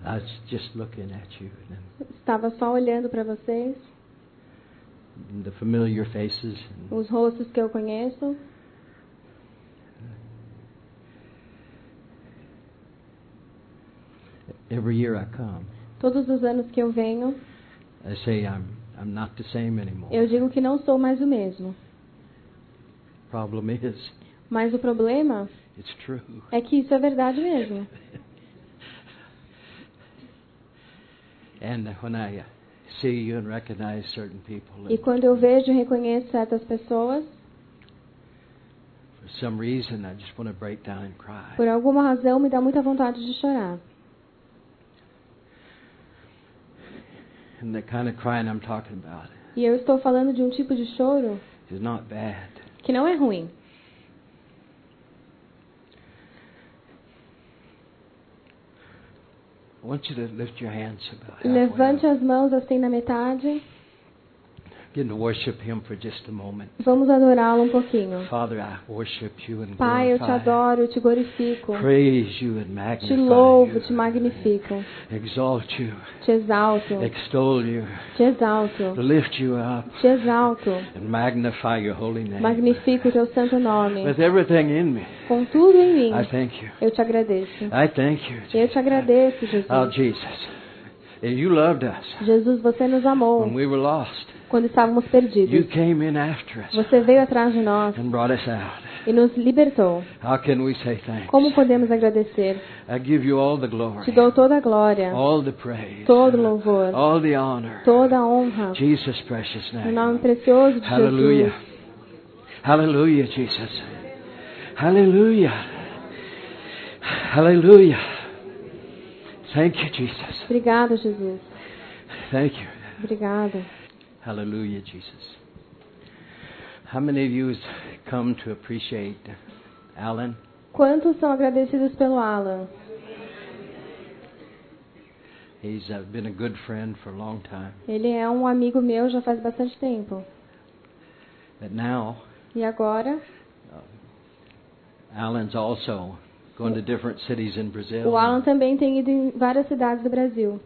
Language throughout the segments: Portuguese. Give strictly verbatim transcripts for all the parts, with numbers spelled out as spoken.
I was just looking at you and Estava só olhando para vocês, the familiar faces. And os rostos que eu conheço. every year I come, Todos os anos que eu venho, I say I'm I'm not the same anymore. eu digo que não sou mais o mesmo. Problem is, Mas o problema it's true. é que isso é verdade mesmo. And when I uh, see you and recognize certain people, E and quando eu vejo e reconheço certas pessoas, for some reason I just want to break down and cry. por alguma razão me dá muita vontade de chorar. And the kind of crying I'm talking about E eu estou falando de um tipo de choro is not bad. que não é ruim. I want you to lift your hands about halfway Levante up. as mãos assim na metade. Begin to worship Him for just a moment. Vamos adorá-lo um pouquinho. Father, I worship you and Pai, eu te glorify, adoro, eu te glorifico. praise you and Te magnify louvo, you, te magnifico. exalt you, Te exalto, extol you, te exalto, lift you up, te exalto. and magnify your holy name. Magnifico o teu santo nome. With everything in me, Com tudo em mim, I thank you. eu te agradeço. I thank you. Eu te agradeço, Oh, Jesus. Jesus, you loved us Jesus, você nos amou when we were lost. quando estávamos You perdidos. came in after us Você veio atrás de nós and brought us out. e nos libertou. How can we say thanks? Como podemos agradecer? I give you all the Te glory, dou toda a glória, all the praise, todo louvor, all the honor. toda a honra. Jesus' precious No name. nome precioso de Hallelujah. Jesus. Hallelujah, Jesus. Hallelujah. Hallelujah. Thank you, Jesus. Obrigada, Jesus. Thank you. Obrigada. Hallelujah, Jesus. How many of you has come to appreciate Alan? Quantos são agradecidos pelo Alan? He's uh, been a good friend for a long time. Ele é um amigo meu já faz bastante tempo. But now, E agora, Alan's also going to different cities in Brazil. o Alan também tem ido em várias cidades do Brasil.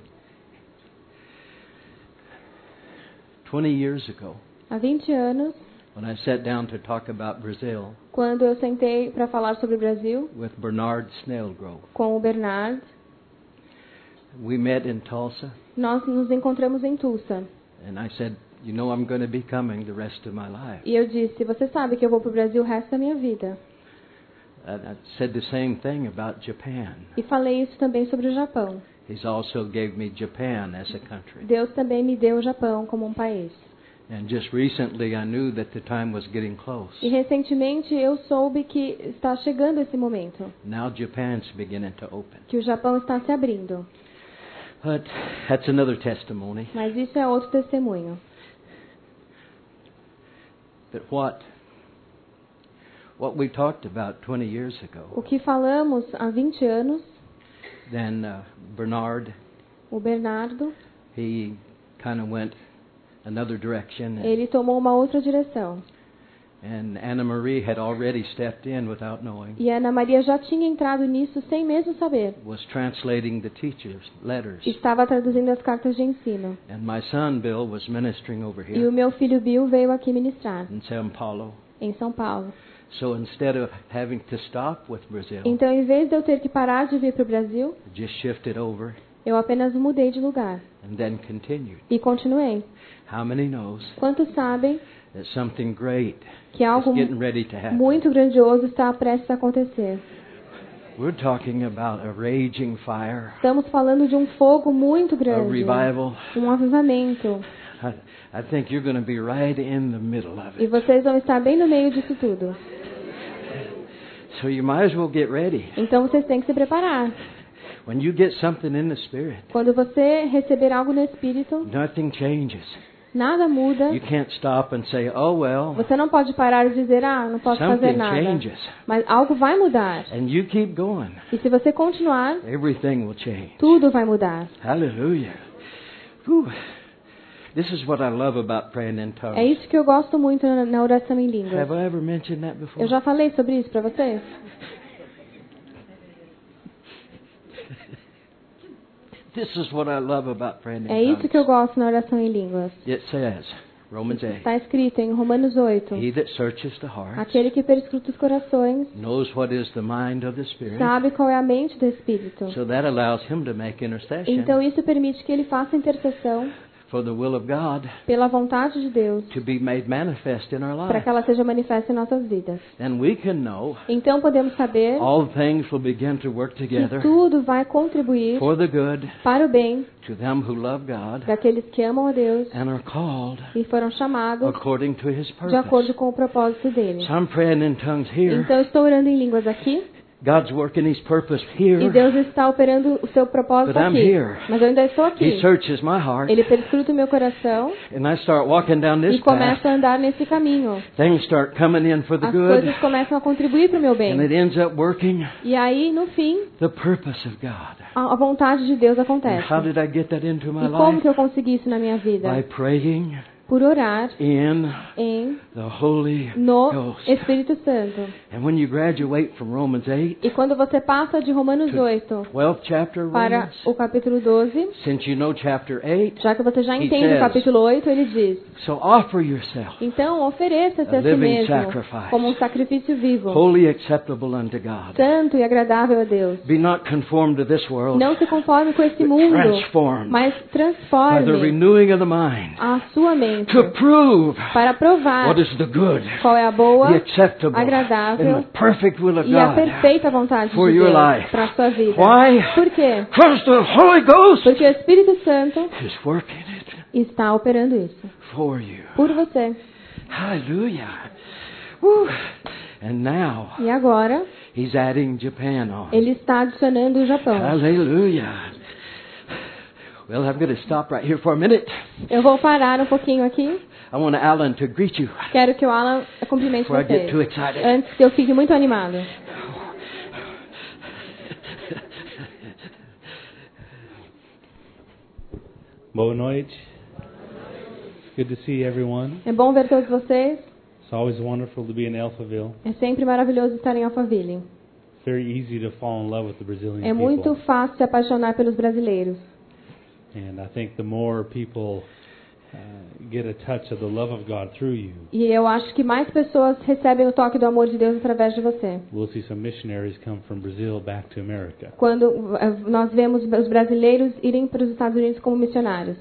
Twenty years ago, Há vinte anos, when I sat down to talk about Brazil quando eu sentei para falar sobre o Brasil with Bernard Snellgrove, com o Bernard, we met in Tulsa, nós nos encontramos em Tulsa. and I said, you know, I'm going to be coming the rest of my life. E eu disse, você sabe que eu vou para o Brasil o resto da minha vida. And I said the same thing about Japan. E falei isso também sobre o Japão. He's also gave me Japan as a country. Deus também me deu o Japão como um país. And just recently I knew that the time was getting close. E recentemente eu soube que está chegando esse momento, Now Japan's beginning to open. que o Japão está se abrindo. But that's another testimony. Mas isso é outro testemunho. But what what we talked about twenty years O ago, que falamos há vinte anos, then uh, Bernard, o Bernardo, he kind of went another direction, and, ele tomou uma outra direção. and Anna Marie had already stepped in without knowing, E a Ana Maria já tinha entrado nisso sem mesmo saber. was translating the teachers' letters. Estava traduzindo as cartas de ensino. And my son Bill was ministering over E o here meu filho Bill veio aqui ministrar, in São Paulo. em São Paulo. So instead of having to stop with Brazil, Então, em vez de eu ter que parar de vir para o Brasil, I just shifted over eu apenas mudei de lugar. and then continued. E continuei. How many knows Quantos sabem that something great que is algo getting ready to happen? muito grandioso está prestes a acontecer? We're talking about a raging fire, Estamos falando de um fogo muito a grande, revival. um avivamento. I, I think you're going to be right in the middle of E it. vocês vão estar bem no meio disso tudo. So you might as well get ready. Então vocês têm que se preparar. When you get something in the Spirit, Quando você receber algo no Espírito, nothing changes. nada muda. You can't stop and say, oh, well, Você não pode parar e dizer, ah, não posso fazer something nada. changes. Mas algo vai mudar. And you keep going. E se você continuar, Everything will change. tudo vai mudar. Hallelujah. Whew. This is what I love about praying in É tongues. isso que eu gosto muito na na oração em línguas. Have I ever mentioned that before? Eu já falei sobre isso para vocês? This is what I love about praying in É isso que eu tongues. gosto na oração em línguas. It says, Romans eight, Está escrito em Romanos oito. he that searches the heart Aquele que perscruta os corações knows what is the mind of the Spirit. sabe qual é a mente do Espírito. So that allows him to make intercession Então isso permite que ele faça intercessão for the will of God pela vontade de Deus to be made manifest in our para life. que ela seja manifesta em nossas vidas. And we can know Então podemos saber all things will begin to work que together tudo vai contribuir for the good para o bem to them who love God daqueles que amam a Deus and are called e foram chamados according to His de purpose. acordo com o propósito dele. So I'm praying in tongues here. Então eu estou orando em línguas aqui God's working His purpose e here. Deus está operando o seu propósito But I'm aqui. here. Mas eu ainda estou He aqui. searches my heart. Ele perscruta o meu coração And I start walking down this e começa path. a andar nesse caminho. Things start coming in for the As good. coisas começam a contribuir para o meu And bem. it ends up working E aí, no fim, the purpose of God. a a vontade de Deus And acontece. how did I get that into my E como life? que eu consegui isso na minha By vida? praying Por orar in em the Holy no Ghost. Espírito Santo. And when you graduate from Romans eight E quando você passa de Romanos oito twelfth chapter para Romans, o capítulo doze, since you know chapter eight, já que você já He entende o says, capítulo oito, ele diz: so offer yourself então ofereça-se a a si living mesmo sacrifice, como um sacrifício vivo, wholly acceptable unto God. santo e agradável a Deus. Be not conformed to this world, Não se conforme com esse but mundo, transformed mas by the transforme renewing of the mind a sua mente to prove para provar what is the good, qual é a boa the acceptable, agradável and the perfect will of e a God. perfeita vontade for de your Deus life. para a sua vida. Why? Por quê? Because the Holy Ghost Porque o Espírito Santo is working it está operando isso for you. por você. Hallelujah. Woo. And now E agora, He's adding Japan on. ele está adicionando o Japão. Hallelujah. Well, I'm going to stop right here for a minute. Eu vou parar um pouquinho aqui. I want Alan to greet you Quero que o Alan cumprimente before I get vocês, too excited. antes que eu fique muito animado. Boa noite. It's good to see everyone. É bom ver todos vocês. It's always wonderful to be in Alphaville. É sempre maravilhoso estar em Alphaville. It's very easy to fall in love with the Brazilian É muito people. fácil se apaixonar pelos brasileiros. And I think the more people uh, get a touch of the love of God through you, E eu acho que mais pessoas recebem o toque do amor de Deus através de você. we'll see some missionaries come from Brazil back to America. Quando eh, nós vemos os brasileiros irem para os Estados Unidos como missionários.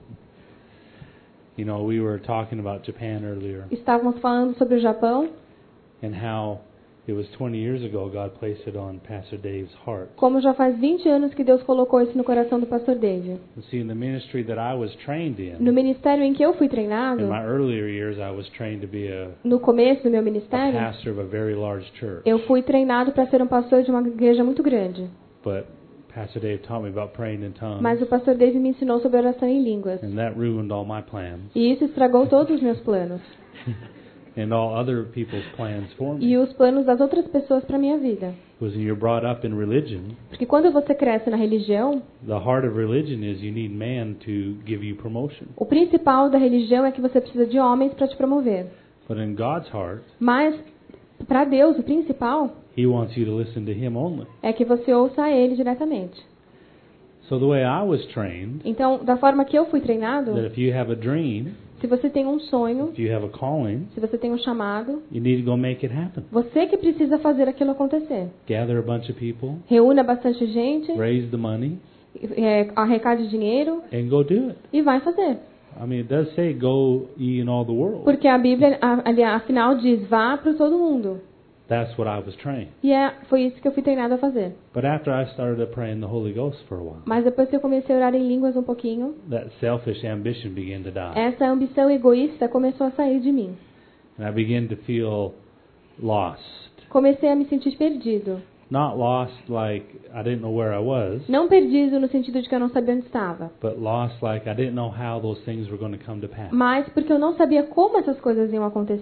You know, we were talking about Japan earlier Estávamos falando sobre o Japão, and how it was twenty years ago God placed it on Pastor Dave's heart. como já faz vinte anos que Deus colocou isso no coração do pastor Dave. You see, in the ministry that I was trained No in, ministério em que eu fui treinado, in my earlier years, I was trained to be a, no começo do meu a ministério, pastor of a very large church. eu fui treinado para ser um pastor de uma igreja muito grande. But Pastor Dave taught me about praying in tongues, Mas o pastor Dave me ensinou sobre oração em línguas. and that ruined all my plans E isso estragou todos os meus planos. and all other people's plans for E me. os planos das outras pessoas para minha vida. Because when you're brought up in religion, Porque quando você cresce na religião, the heart of religion is you need man to give you promotion. o principal da religião é que você precisa de homens para te promover. But in God's heart, Mas, para Deus, o principal He wants you to listen to Him only. é que você ouça a Ele diretamente. So the way I was trained, Então, da forma que eu fui treinado, that if you have a dream, se você tem um sonho, if you have a calling, se você tem um chamado, you need to go make it happen. você que precisa fazer aquilo acontecer. Gather a bunch of people, Reúna bastante gente, raise the money, é, arrecade dinheiro and go do it. e vai fazer. I mean, it does say, go ye in all the world. Porque a Bíblia, a- ali, afinal, diz, vá para todo mundo. That's what I was trained. E é, foi isso que eu fui treinado a fazer. But after I started to pray in the Holy Ghost for a while, Mas depois que eu comecei a orar em línguas um pouquinho, that selfish ambition began to die. essa ambição egoísta começou a sair de mim. And I began to feel lost. Comecei a me sentir perdido. Not lost like I didn't know where I was, Não perdido no sentido de que eu não sabia onde estava, but lost like I didn't know how those things were going to come to pass. mas porque eu não sabia como essas coisas iam acontecer.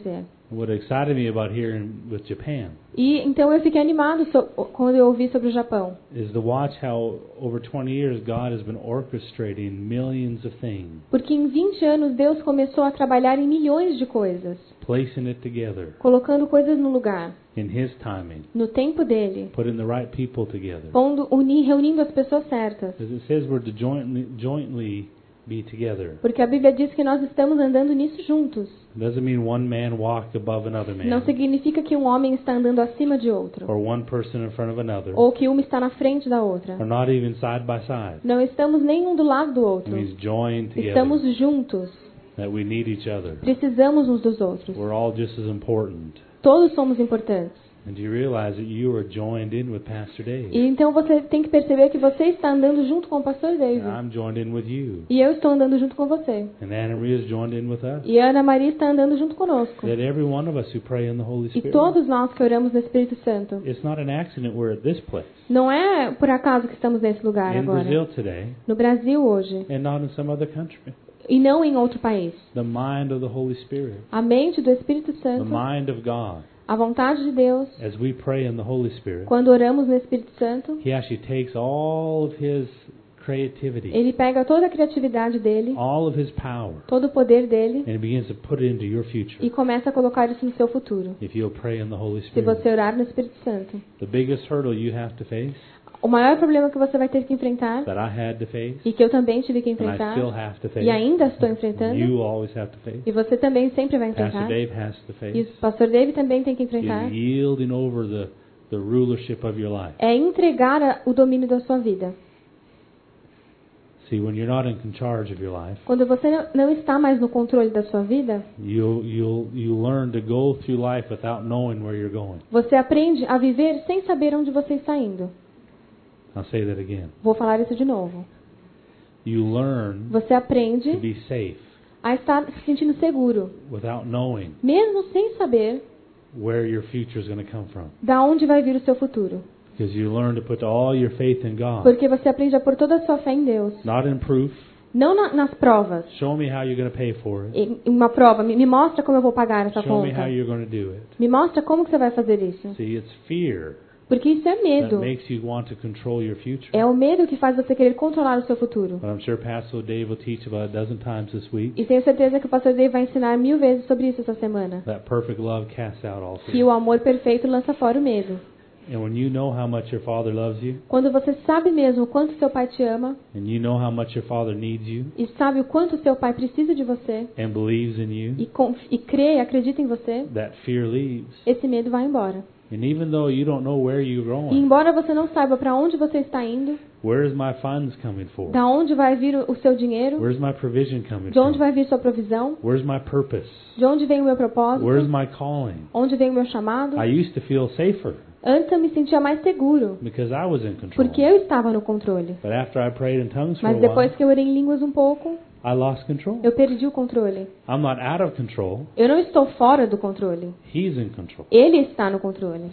What excited me about here in, with Japan E então eu fiquei animado so, quando eu ouvi sobre o Japão. is to watch how over twenty years God has been orchestrating millions of things, Porque em vinte anos Deus começou a trabalhar em milhões de coisas, placing it together colocando coisas no lugar, in His timing, no tempo dele, putting the right people together. pondo, uni, reunindo as pessoas certas. Because it says we're to jointly, jointly be together. Porque a Bíblia diz que nós estamos andando nisso juntos. It doesn't mean one man walk above another Não man, significa que um homem está andando acima de outro, or one person in front of another, ou que uma está na frente da outra. or not even side by side. Não estamos nem um do lado do It outro. means joined together, Estamos juntos. that we need each other. Precisamos uns dos outros. We're all just as important. Todos somos importantes. And do you realize that you are joined in with Pastor Dave? E então você tem que perceber que você está andando junto com o pastor David. And I'm joined in with you. E eu estou andando junto com você. And Anna Maria is joined in with us. E a Ana Maria está andando junto conosco. That every one of us who pray in the Holy E Spirit, todos nós que oramos no Espírito Santo. it's not an accident we're at this place. Não é por acaso que estamos nesse lugar In agora. Brazil today, No Brasil hoje. and not in some other country. E não em outro país. The mind of the Holy Spirit, A mente do Espírito the Santo, mind of God, a vontade de Deus, as we pray in the Holy Spirit, quando oramos no Espírito Santo, He actually takes all of His creativity, Ele pega toda a criatividade dele, all of His power, todo o poder dele, and He begins to put it into your future. e começa a colocar isso no seu futuro. If you'll pray in the Holy Se Spirit, você orar no Espírito Santo. the biggest hurdle you have to face, O maior problema que você vai ter que enfrentar, that I had to face, e que eu também tive que and I enfrentar, still have to face, e ainda estou and enfrentando, you always have to face, e você também sempre vai Pastor enfrentar, Dave has to e face, o pastor David também tem que enfrentar, is yielding over the, the rulership of your life. é entregar a- o domínio da sua vida. See, when you're not in charge of your life, Quando você não- não está mais no controle da sua vida, you'll, you'll, you learn to go through life without knowing where you're going. você aprende a viver sem saber onde você está indo. I'll say that again. Vou falar isso de novo. You learn Você to aprende be safe a estar se sentindo seguro, without knowing mesmo sem saber where your future is going to come from. da onde vai vir o seu futuro. Because you learn to put all your faith in God, Porque você aprende a pôr toda a sua fé em Deus. not in proof. Não na, nas provas. Show me how you're going to pay for it. Em uma prova, me, me mostra como eu vou pagar essa Show me conta. how you're going to do it. Me mostra como que você vai fazer isso. See, it's fear Porque isso é that medo. makes you want to control your future. É o medo que faz você querer controlar o seu futuro. But I'm sure Pastor Dave will teach about a dozen times this week. E tenho certeza que o pastor Dave vai ensinar mil vezes sobre isso essa semana. That perfect love casts out all Que fear. o amor perfeito lança fora o medo. And when you know how much your Father loves you, Quando você sabe mesmo o quanto seu pai te ama, and you know how much your Father needs you, e sabe o quanto seu pai precisa de você, and believes in you, e, conf- e crê e acredita em você, that fear leaves. esse medo vai embora. And even though you don't know where you're E going, embora você não saiba para onde você está indo, where's my funds coming for? da onde vai vir o o seu dinheiro, Where's my provision coming de onde from? vai vir sua provisão, Where's my purpose? de onde vem o meu Where's propósito, my calling? onde vem o meu chamado. I used to feel safer Antes eu me sentia mais seguro, because I was in control. porque eu estava no controle. But after I prayed in tongues for a Mas while, depois que eu orei em línguas um pouco, I lost control. eu perdi o controle. I'm not out of control. Eu não estou fora do controle. He's in control. Ele está no controle.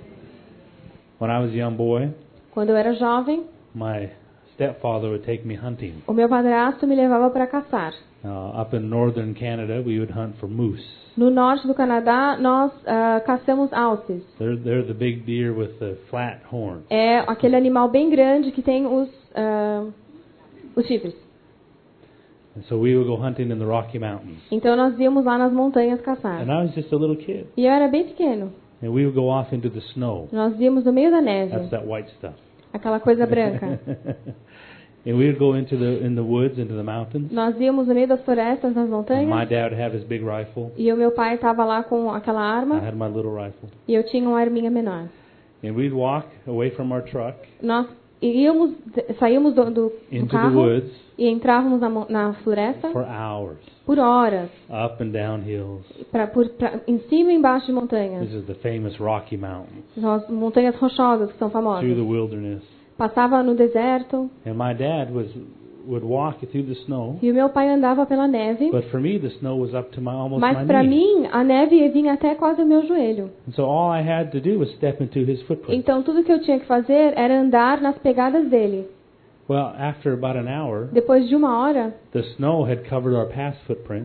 When I was a young boy, Quando eu era jovem, my stepfather would take me hunting. o meu padrasto me levava para caçar. Uh, up in northern Canada, we would hunt for moose. No norte do Canadá, nós ah, caçamos alces. They're, they're the big deer with the flat horns. É aquele animal bem grande que tem os, ah, os chifres. And so we would go hunting in the Rocky Mountains. Então nós íamos lá nas montanhas caçar. And I was just a little kid. E eu era bem pequeno. And we would go off into the snow. Nós íamos no meio da That's neve, that white stuff. aquela coisa branca. And we would go into the in the woods, into the mountains. Nós íamos no meio das florestas, nas And my montanhas. dad would have his big rifle. E o meu pai estava lá com aquela I arma had my little rifle. e eu tinha uma arminha menor. And we'd walk away from our truck Nós íamos, saímos do, do, do into the carro woods e entrávamos na, mo- na floresta for hours, por horas, up and down hills. pra, por, pra, em cima e embaixo de montanhas. This is the famous Rocky Mountains, São as montanhas rochosas que são through famosas. the wilderness. Passava no deserto And my dad was would walk through the snow, e o meu pai andava pela neve. but for me the snow was up to my almost Mas my para knee. mim, a neve vinha até quase o meu joelho. And so all I had to do was step into his footprints. Então tudo que eu tinha que fazer era andar nas pegadas dele. Well, after about an hour, Depois de uma hora, the snow had covered our past footprints,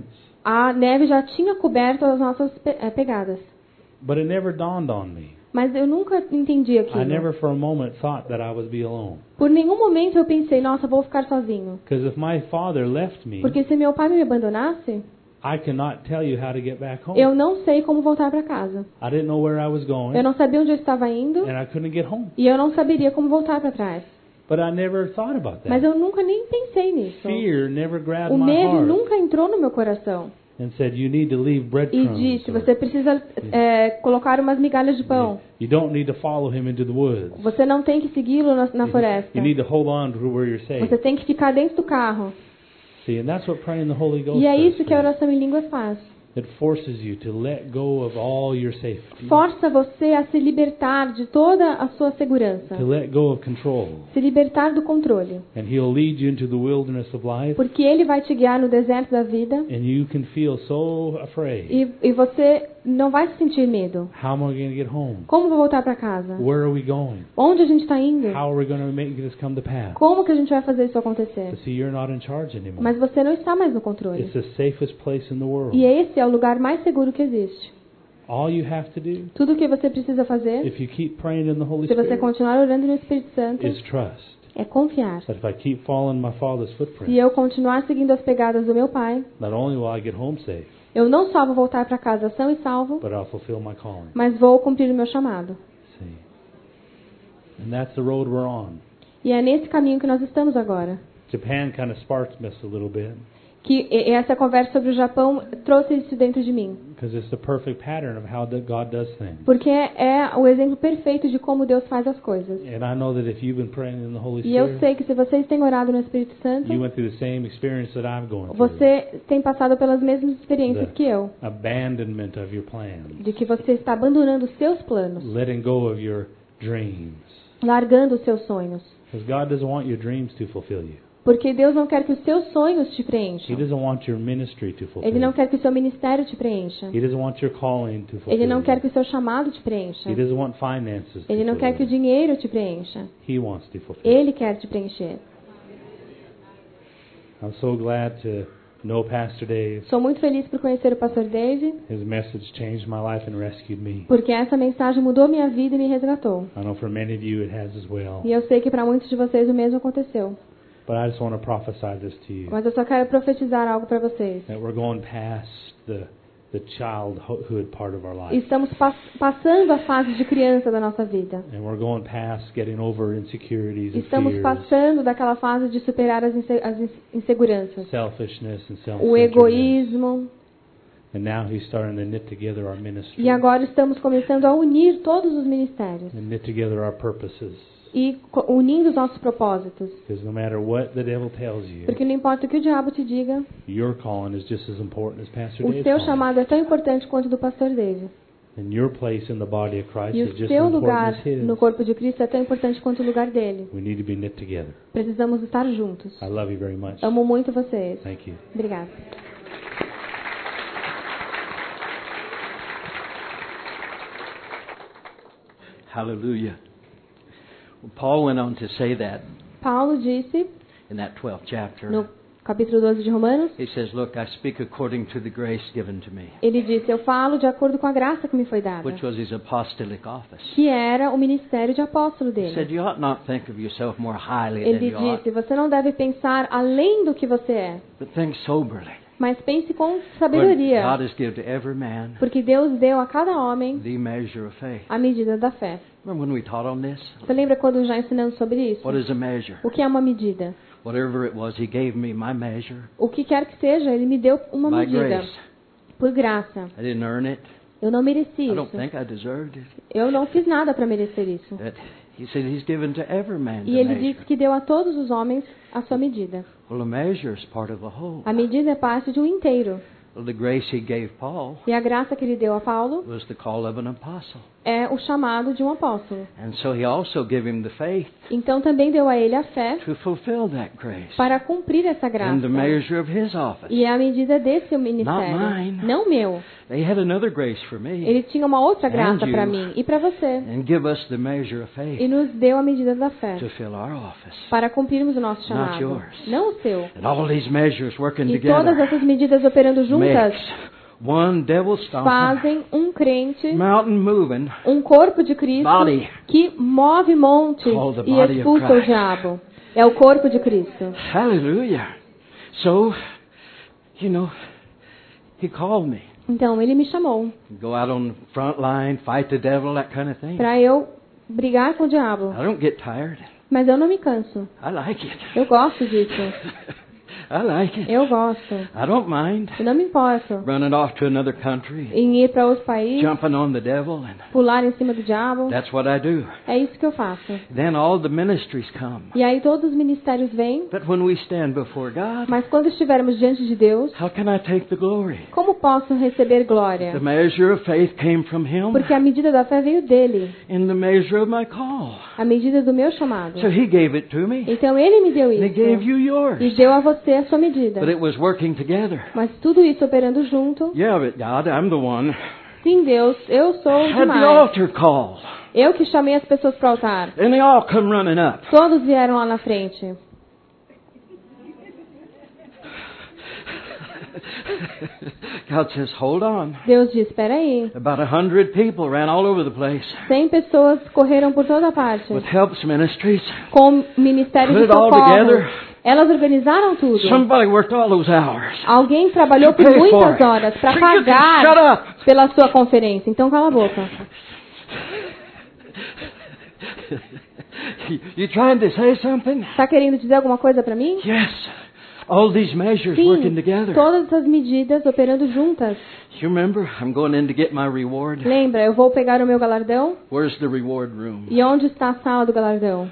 A neve já tinha coberto as nossas pe- eh, pegadas. But it never dawned on me. Mas eu nunca entendi I aquilo. never for a moment thought that I would be alone. Por nenhum momento eu pensei, nossa, vou ficar sozinho. Because if my father left me, Porque se meu pai me abandonasse, I cannot tell you how to get back home. eu não sei como voltar para casa. I didn't know where I was going, Eu não sabia onde eu estava indo and I couldn't get home. e eu não saberia como voltar para trás. But I never thought about Mas that. eu nunca nem pensei nisso. Fear never grabbed O my medo heart nunca entrou no meu coração and said, you need to leave e breadcrumbs. disse, or você precisa é, colocar umas migalhas de pão. You don't need to follow him into the woods. Você não tem que segui-lo na, na floresta. You need to hold on to where you're safe. Você tem que ficar dentro do carro. See, and that's what praying the Holy Ghost E é does isso for que a you. oração em línguas faz. It forces you to let go of all your safety, Força você a se libertar de toda a sua segurança. to let go of control. Se libertar do controle. And He'll lead you into the wilderness of life, Porque Ele vai te guiar no deserto da vida and you can feel so afraid. e, e você não vai sentir medo. How am I going to get home? Como vou voltar para casa? Where are we going? Onde a gente está indo? How are we going to make this come to pass? Como que a gente vai fazer isso acontecer? But see, you're not in charge anymore. Mas você não está mais no controle. It's the safest place in the world. E esse é o lugar mais seguro que existe. All you have to do, Tudo o que você precisa fazer, if you keep praying in the Holy se você Spirit, continuar orando no Espírito Santo, is trust. é confiar. That if I keep following my Father's Se footprint, eu continuar seguindo as pegadas do meu Pai, not only will I get home safe, eu não só vou voltar para casa são e salvo, but I'll fulfill my calling. mas vou cumprir o meu chamado. See? And that's the road we're on. E é nesse caminho que nós estamos agora. Japan kind of sparks me a little bit, Que e- essa conversa sobre o Japão trouxe isso dentro de mim. because it's the perfect pattern of how that God does things. Porque é o exemplo perfeito de como Deus faz as coisas. And I know that if you've been praying in the Holy E eu Spirit, sei que se vocês têm orado no Espírito Santo, you went through the same experience that I'm going through. você tem passado pelas mesmas experiências que eu. Abandonment of your plans, De que você está abandonando os seus planos, letting go of your dreams. largando os seus sonhos. Because God doesn't want your dreams to fulfill you. Porque Deus não quer que os seus sonhos te He preencham. doesn't want your ministry to fulfill Ele não you. quer que o seu ministério te preencha. He doesn't want your calling to fulfill Ele não quer you. que o seu chamado te preencha. He doesn't want finances to Ele não quer que o fulfill you. dinheiro te preencha. He wants to fulfill you. Ele quer te preencher. I'm so glad to know Pastor Dave. Sou muito feliz por conhecer o pastor Dave, His message changed my life and rescued me. porque essa mensagem mudou minha vida e me resgatou. I know for many of you it has as well. E eu sei que para muitos de vocês o mesmo aconteceu. But I just want to prophesy this to you. Mas eu só quero profetizar algo para vocês. That we're going past the the childhood part of our life. Estamos pas- passando a fase de criança da nossa vida. And we're going past getting over insecurities and Estamos fears, passando daquela fase de superar as, inse- as ins- inseguranças. selfishness and O self-centeredness. egoísmo. And now he's starting to knit together our ministry E agora estamos começando a unir todos os ministérios. and knit together our purposes. E co- unindo os nossos propósitos. Because no matter what the devil tells you, Porque não importa o que o diabo te diga, your calling is just as important as Pastor o Dave's seu calling. chamado é tão importante quanto o do pastor David. And your place in the body of Christ E is o just seu as important lugar as his. no corpo de Cristo é tão importante quanto o lugar dele. We need to be knit together. Precisamos estar juntos. I love you very much. Amo muito vocês. Thank you. Obrigada. Hallelujah. Well, Paul went on to say that Paulo disse, in that twelfth chapter. no capítulo doze de Romanos, He says, look, I speak according to the grace given to me, ele disse, eu falo de acordo com a graça que me foi dada, which was his apostolic office. que era o ministério de apóstolo He said, dele. you ought not think of yourself more highly Ele than you ought, disse, você não deve pensar além do que você é, but think soberly. mas pense com For sabedoria, God has given to every man porque Deus deu a cada homem the measure of faith. a medida da fé. Remember when we taught on this? Você lembra quando já ensinamos sobre isso? What is a measure? O que é uma medida? Whatever it was, He gave me my measure O que quer que seja, ele me deu uma by medida, grace. por graça. I didn't earn it. Eu não mereci I don't isso. think I deserved it. Eu não fiz nada para merecer isso. That He said He's given to every man E the ele measure. disse que deu a todos os homens a sua medida. Well, a measure is part of the whole. A medida é parte de um inteiro. Well, the grace He gave Paul E a graça que ele deu a Paulo was the call of an apostle. é o chamado de um apóstolo. And so he also gave him the faith Então também deu a ele a fé to fulfill that grace para cumprir essa in graça. the measure of his office. E é a medida desse ministério, mine. não meu. They had another grace for me Ele tinha uma outra graça And you. para mim e para você. and give us the measure of E faith nos deu a medida da fé to fill our office. para cumprirmos o nosso Not chamado. yours. Não o seu. And all these measures working E todas together essas medidas operando juntas makes one devil stomping, fazem um crente, mountain moving, um corpo de Cristo body que move monte called the e body of expulsa o Christ. diabo. É o corpo de Cristo. Hallelujah. So, you know, he called me. Então ele me chamou Go out on the front line, fight the devil, that kind of thing. para eu brigar com o diabo. I don't get tired. Mas eu não me canso. I like it. Eu gosto disso. I like it. Eu gosto. I don't mind Eu não me importo running off to another country, em ir para outro país, jumping on the devil, and pular em cima do diabo. that's what I do. É isso que eu faço. Then all the ministries come. E aí todos os ministérios vêm, But when we stand before God, mas quando estivermos diante de Deus, how can I take the glory? como posso receber glória? The measure of faith came from Him Porque a medida da fé veio dele, in the measure of my call. a medida do meu chamado. So He gave it to me, Então ele me deu and He gave isso you yours. e deu a você a sua medida. But it was working together. Mas tudo isso operando junto. Yeah, but God, I'm the one. Sim, Deus, eu sou Had the demais. altar call, Eu que chamei as pessoas para o altar. and they all come running up. Todos vieram lá na frente. God says, hold on. Deus diz, espera aí. About a hundred people ran all over the place Cem pessoas correram por toda parte with helps ministries. com ministério Put de it all socorro. together. Elas organizaram tudo. Somebody worked all those hours. Alguém trabalhou por Pay for muitas it. horas para So you can shut pagar up. pela sua conferência. Então cala a boca. You trying to say something? Está querendo dizer alguma coisa para mim? Yes. All these measures working Sim, together. todas essas medidas operando juntas. You remember? I'm going in to get my reward. Lembra, eu vou pegar o meu galardão? Where's the reward room? E onde está a sala do galardão?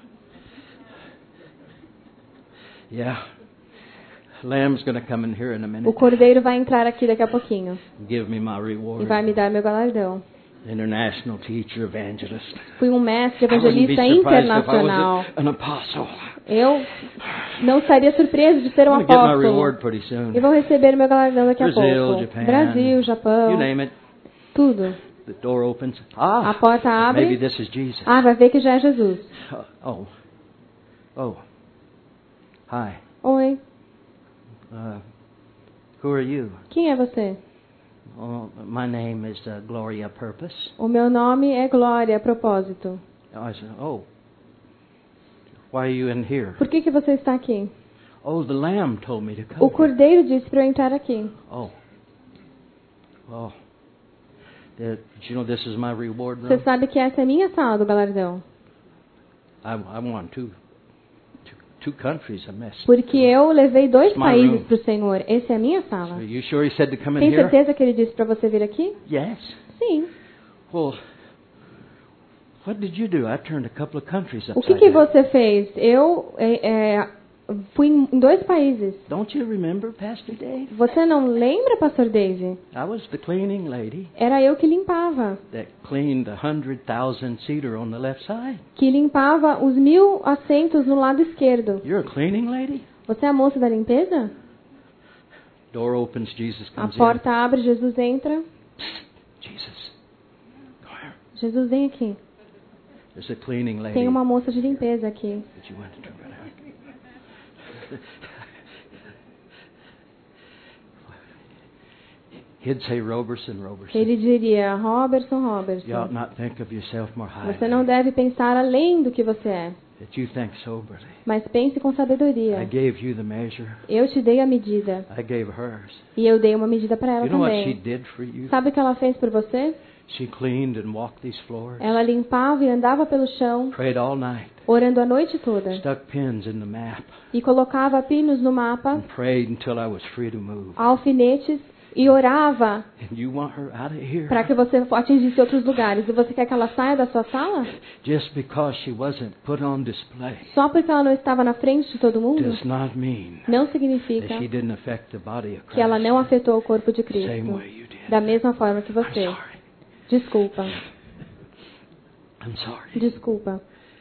Yeah. Lamb's going to come in here in a O minute. cordeiro vai entrar aqui daqui a pouquinho Give me my e reward. vai me dar meu galardão. International teacher, evangelist. Fui um mestre I wouldn't be evangelista surprised if I internacional. was a- an apostle. Eu não estaria surpreso de ser um I'm going to get my apóstolo. reward pretty soon. E vou receber meu galardão daqui a Brazil, pouco. Japan, Brasil, Japão, You name it. tudo. The door opens. A Ah, porta maybe abre. this is Jesus. Ah, vai ver que já é Jesus. Oh. Oh. Hi. Oi, Uh, who are you? quem é você? Oh, my name is uh, Gloria Purpose. O meu nome é Glória, a propósito. I said, oh. Why are you in here? Por que, que você está aqui? Oh, the lamb told me to come. O cordeiro disse para eu entrar aqui. Oh. Oh. Did you know this is my reward Você room? sabe que essa é a minha sala do galardão. I, I won two, two, two countries I missed. Porque eu levei dois It's my países room. para o Senhor. Essa é a minha sala. Are you sure he said to come in Tem here? certeza que ele disse para você vir aqui? Yes. Sim. Well, what did you do? I turned a couple of countries O que, upside que down. você fez? Eu é, é, fui em dois países. Don't you remember, Pastor Dave? Você não lembra, Pastor Dave? I was the cleaning lady Era eu que limpava. that cleaned a hundred thousand seater on the left side. Que limpava os mil assentos no lado esquerdo. You're a cleaning lady? Você é a moça da limpeza? Door opens, Jesus A comes porta abre, Jesus entra. in. Jesus, come here. Jesus, vem aqui. There's a cleaning lady. Tem uma moça de limpeza aqui. That you went to turn around. He'd say Roberson, Roberson. Ele diria, Robertson, You ought Robertson, not think of yourself more highly. você não deve pensar além do que você é, That you think soberly. mas pense com I sabedoria. gave you the measure. Eu te dei a medida I gave hers. e eu dei uma medida para ela You know what she também. did for you? Sabe o que ela fez por você? She cleaned and walked these floors. Ela limpava e andava pelo chão, Prayed all night. orando a noite toda. Stuck pins in the map. E colocava pinos no mapa, And prayed until I was free to move. alfinetes, e orava And you want her out of here? para que você atingisse outros lugares. E você quer que ela saia da sua sala? Just because she wasn't put on display Só porque ela não estava na frente de todo mundo? does not mean Não that significa she didn't affect the body of que ela não Christ afetou o corpo de the same Cristo. way you did. Da mesma forma que I'm você. sorry. Desculpa. I'm sorry. Desculpa.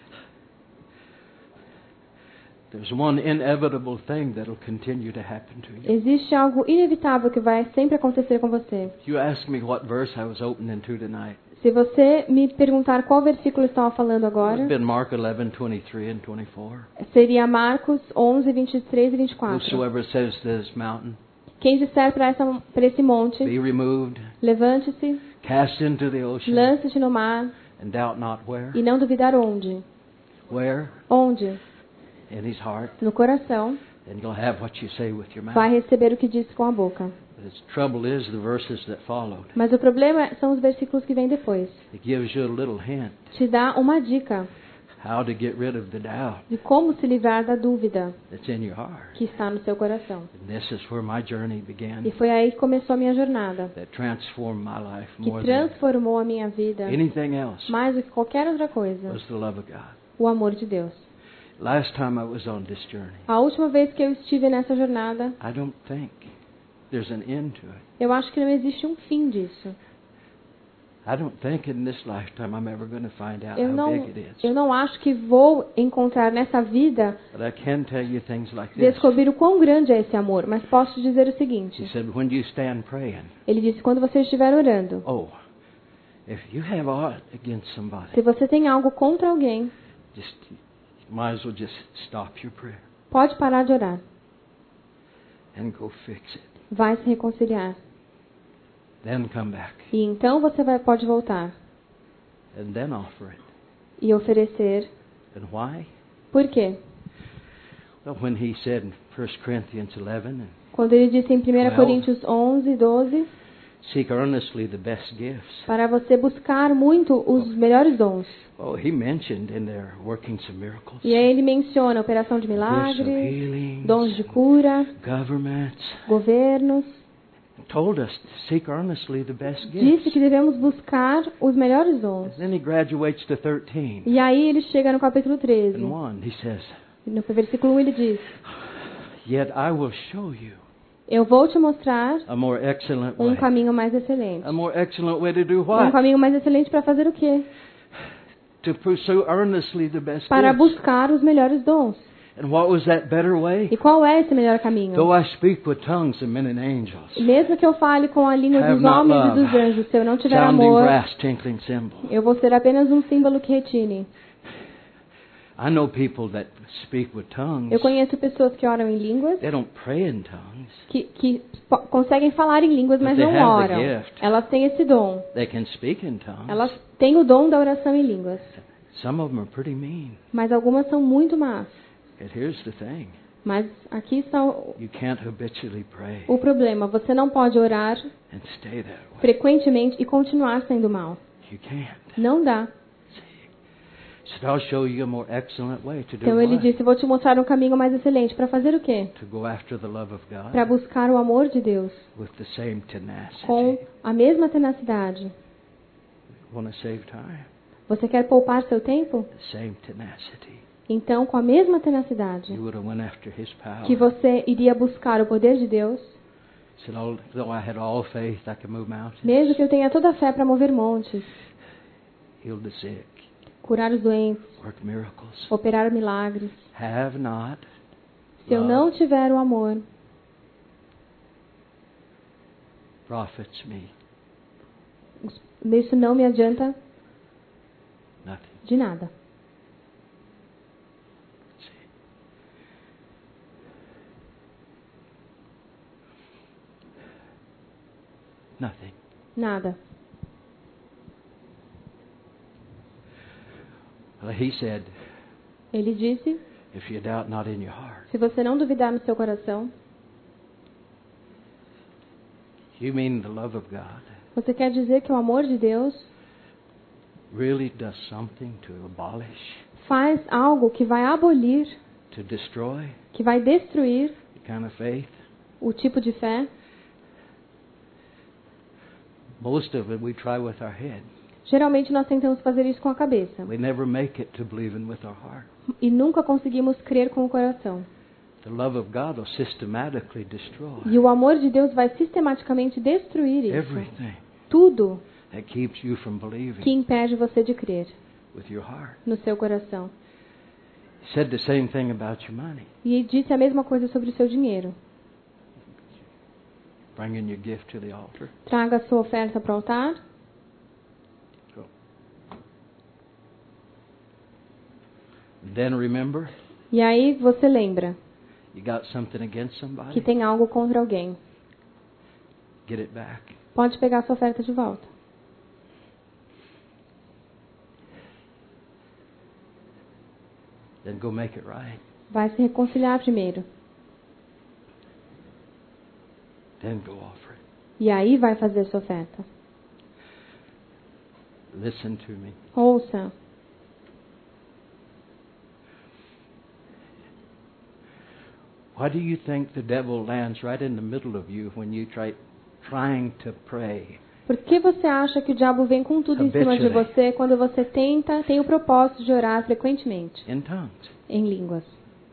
There's one inevitable thing that'll continue to happen to you. Existe algo inevitável que vai sempre acontecer com você. You asked me what verse I was opening to tonight. Se você me perguntar qual versículo eu estava falando It agora, would have been Mark eleven, twenty-three and twenty-four. seria Marcos onze, vinte e três e vinte e quatro. Whosoever says to this mountain, Quem disser para essa- para esse monte, be removed, levante-se, cast into the ocean, lance-te no mar, and doubt not where. e não duvidar onde. Where? Onde? In his heart. No coração, And you'll have what you say with your mouth. vai receber o que disse com a boca. But the trouble is the verses that followed. Mas o problema são os versículos que vêm depois. It gives you a little hint Te dá uma dica how to get rid of the doubt de como se livrar da dúvida that's in your heart. que está no seu coração. And this is where my journey began. E foi aí que começou a minha jornada, That transformed my life que more than transformou a minha vida anything else. mais do que qualquer outra coisa, Was the love of God. o amor de Deus. Last time I was on this journey, A última vez que eu estive nessa jornada, I don't think there's an end to it. eu acho que não existe um fim disso. I don't think in this lifetime I'm ever going to find out Eu how não, big it is. eu não acho que vou encontrar nessa vida But I can tell you things like this. descobrir o quão grande é esse amor, mas posso te dizer o He seguinte. said, when you stand praying, Ele disse, quando você estiver orando, oh, if you have aught against somebody, se você tem algo contra alguém, just might as well just stop your prayer pode parar de orar. and go fix it. Vai se reconciliar. Then come back E então você vai, pode voltar and then offer it. e oferecer. And why? Por quê? Well, when he said in First Corinthians eleven, and Quando ele disse em primeira Well- Coríntios onze, doze, seek earnestly the best gifts. para você buscar muito os melhores dons. Oh, he mentioned in there working some miracles, E aí ele menciona operação de gifts of milagres, healing, dons de cura, governments. governos. Told us to seek earnestly the best Disse gifts. que devemos buscar os melhores dons. Then he graduates to thirteen E aí ele chega no capítulo treze. and one. He says, No versículo um ele diz, yet I will show you eu vou te mostrar a more excellent um way. caminho mais excelente. A more excellent way to do Um what? caminho mais excelente para fazer o quê? To pursue earnestly the best Para gifts. buscar os melhores dons. And what was that better way? E qual é esse melhor caminho? Though I speak with tongues of men and angels, Mesmo que eu fale com a língua Have dos not homens love, e dos anjos, se eu não tiver sounding amor, brass, tinkling cymbal. eu vou ser apenas um símbolo que retine. I know people that speak with tongues. Eu conheço pessoas que oram em línguas, They don't pray in tongues. que, que po- conseguem falar em línguas, But mas they não have the oram. gift. Elas têm esse dom. They can speak in tongues. Elas têm o dom da oração em línguas. Some of them are pretty mean. Mas algumas são muito más. But here's the thing. Mas aqui está o, You can't habitually pray o problema. Você não pode orar and stay that way. frequentemente e continuar sendo mal. You can't. Não dá. He said, I'll show you a more excellent way to do Então ele what? disse, vou te mostrar um caminho mais excelente. Para fazer o quê? To go after the love of God Para buscar o amor de Deus with the same tenacity. com a mesma tenacidade. Want to save time? Você quer poupar seu tempo? The same tenacity. Então, com a mesma tenacidade You would have went after His power. que você iria buscar o poder de Deus, He said, "Al- though I had all faith, I could move mountains, mesmo que eu tenha toda a fé para mover montes, heal the sick, curar os doentes, work miracles. operar milagres, Have not se eu não tiver o amor, profits me isso não me adianta nothing." de nada. See? Nothing. Nada. Well, he said, Ele disse, if you doubt not in your heart. se você não duvidar no seu coração, You mean the love of God você quer dizer que o amor de Deus really does something to abolish, faz algo que vai abolir, to destroy que vai destruir the kind of faith? o tipo de fé? Most of it we try with our head. Geralmente nós tentamos fazer isso com a cabeça We never make it to believing with our heart. e nunca conseguimos crer com o coração. The love of God will systematically destroy E o amor de Deus vai sistematicamente destruir isso. everything Tudo that keeps you from believing que impede você de crer. with your heart. no seu coração. He said the same thing about your money. E disse a mesma coisa sobre o seu dinheiro. Bringing your gift to the altar. Traga a sua oferta para o altar. So. Then remember, E aí você lembra you got something against somebody. que tem algo contra alguém. Get it back. Pode pegar a sua oferta de volta. Then go make it right. Vai se reconciliar primeiro. Then go offer it. E aí vai fazer a sua oferta. Listen to me. Ouça. Why do you think the devil lands right in the middle of you when you try trying to pray? Por que você acha que o diabo vem com tudo em cima de você quando você tenta, tem o propósito de orar frequentemente? In tongues. Em línguas.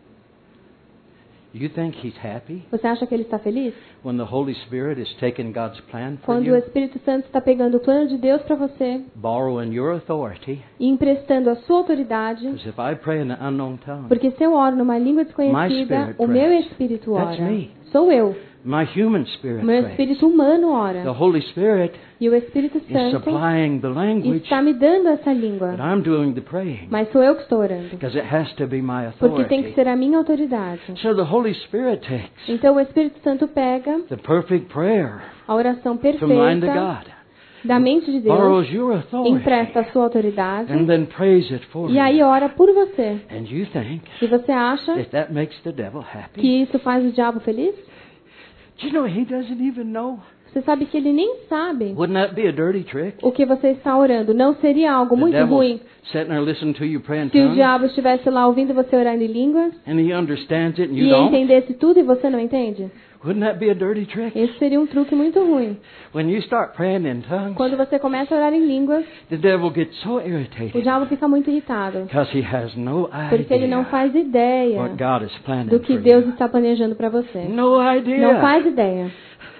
You think he's happy Você acha que ele está feliz? when the Holy Spirit is taking God's plan for Quando o you, Espírito Santo está pegando o plano de Deus para você borrowing your authority? e emprestando a sua autoridade? Because if I pray in an unknown tongue, Porque se eu oro numa língua desconhecida, o meu espírito ora. Sou eu. my human O spirit meu prays. espírito humano The ora. Holy Spirit E o Espírito is Santo supplying the language, está me dando essa língua. but I'm doing the praying Mas sou eu que estou orando. because it has to be my Porque tem que authority. ser a minha autoridade. So the Holy Spirit takes Então o Espírito Santo pega the perfect prayer a oração from the mind of perfeita God, da mente de Deus, borrows your authority, empresta a sua autoridade and then prays it for e aí you. ora por você. And you think E você acha that that makes the devil happy? que isso faz o diabo feliz? Do you know he doesn't even know? Você sabe que ele nem sabe Wouldn't that be a dirty trick? o que você está orando. Não seria algo The muito devil's ruim sitting there listening to you pray in se o tongues, diabo estivesse lá ouvindo você orando em línguas and he understands it and you e don't? entendesse tudo e você não entende? Wouldn't that be a dirty trick? Esse seria um truque muito ruim. When you start praying in tongues, Quando você começa a orar em línguas, the devil gets so o irritated diabo fica muito irritado. because he has no Porque ele não idea faz ideia what God is planning do que for Deus you. está planejando para você. No idea. Não faz ideia.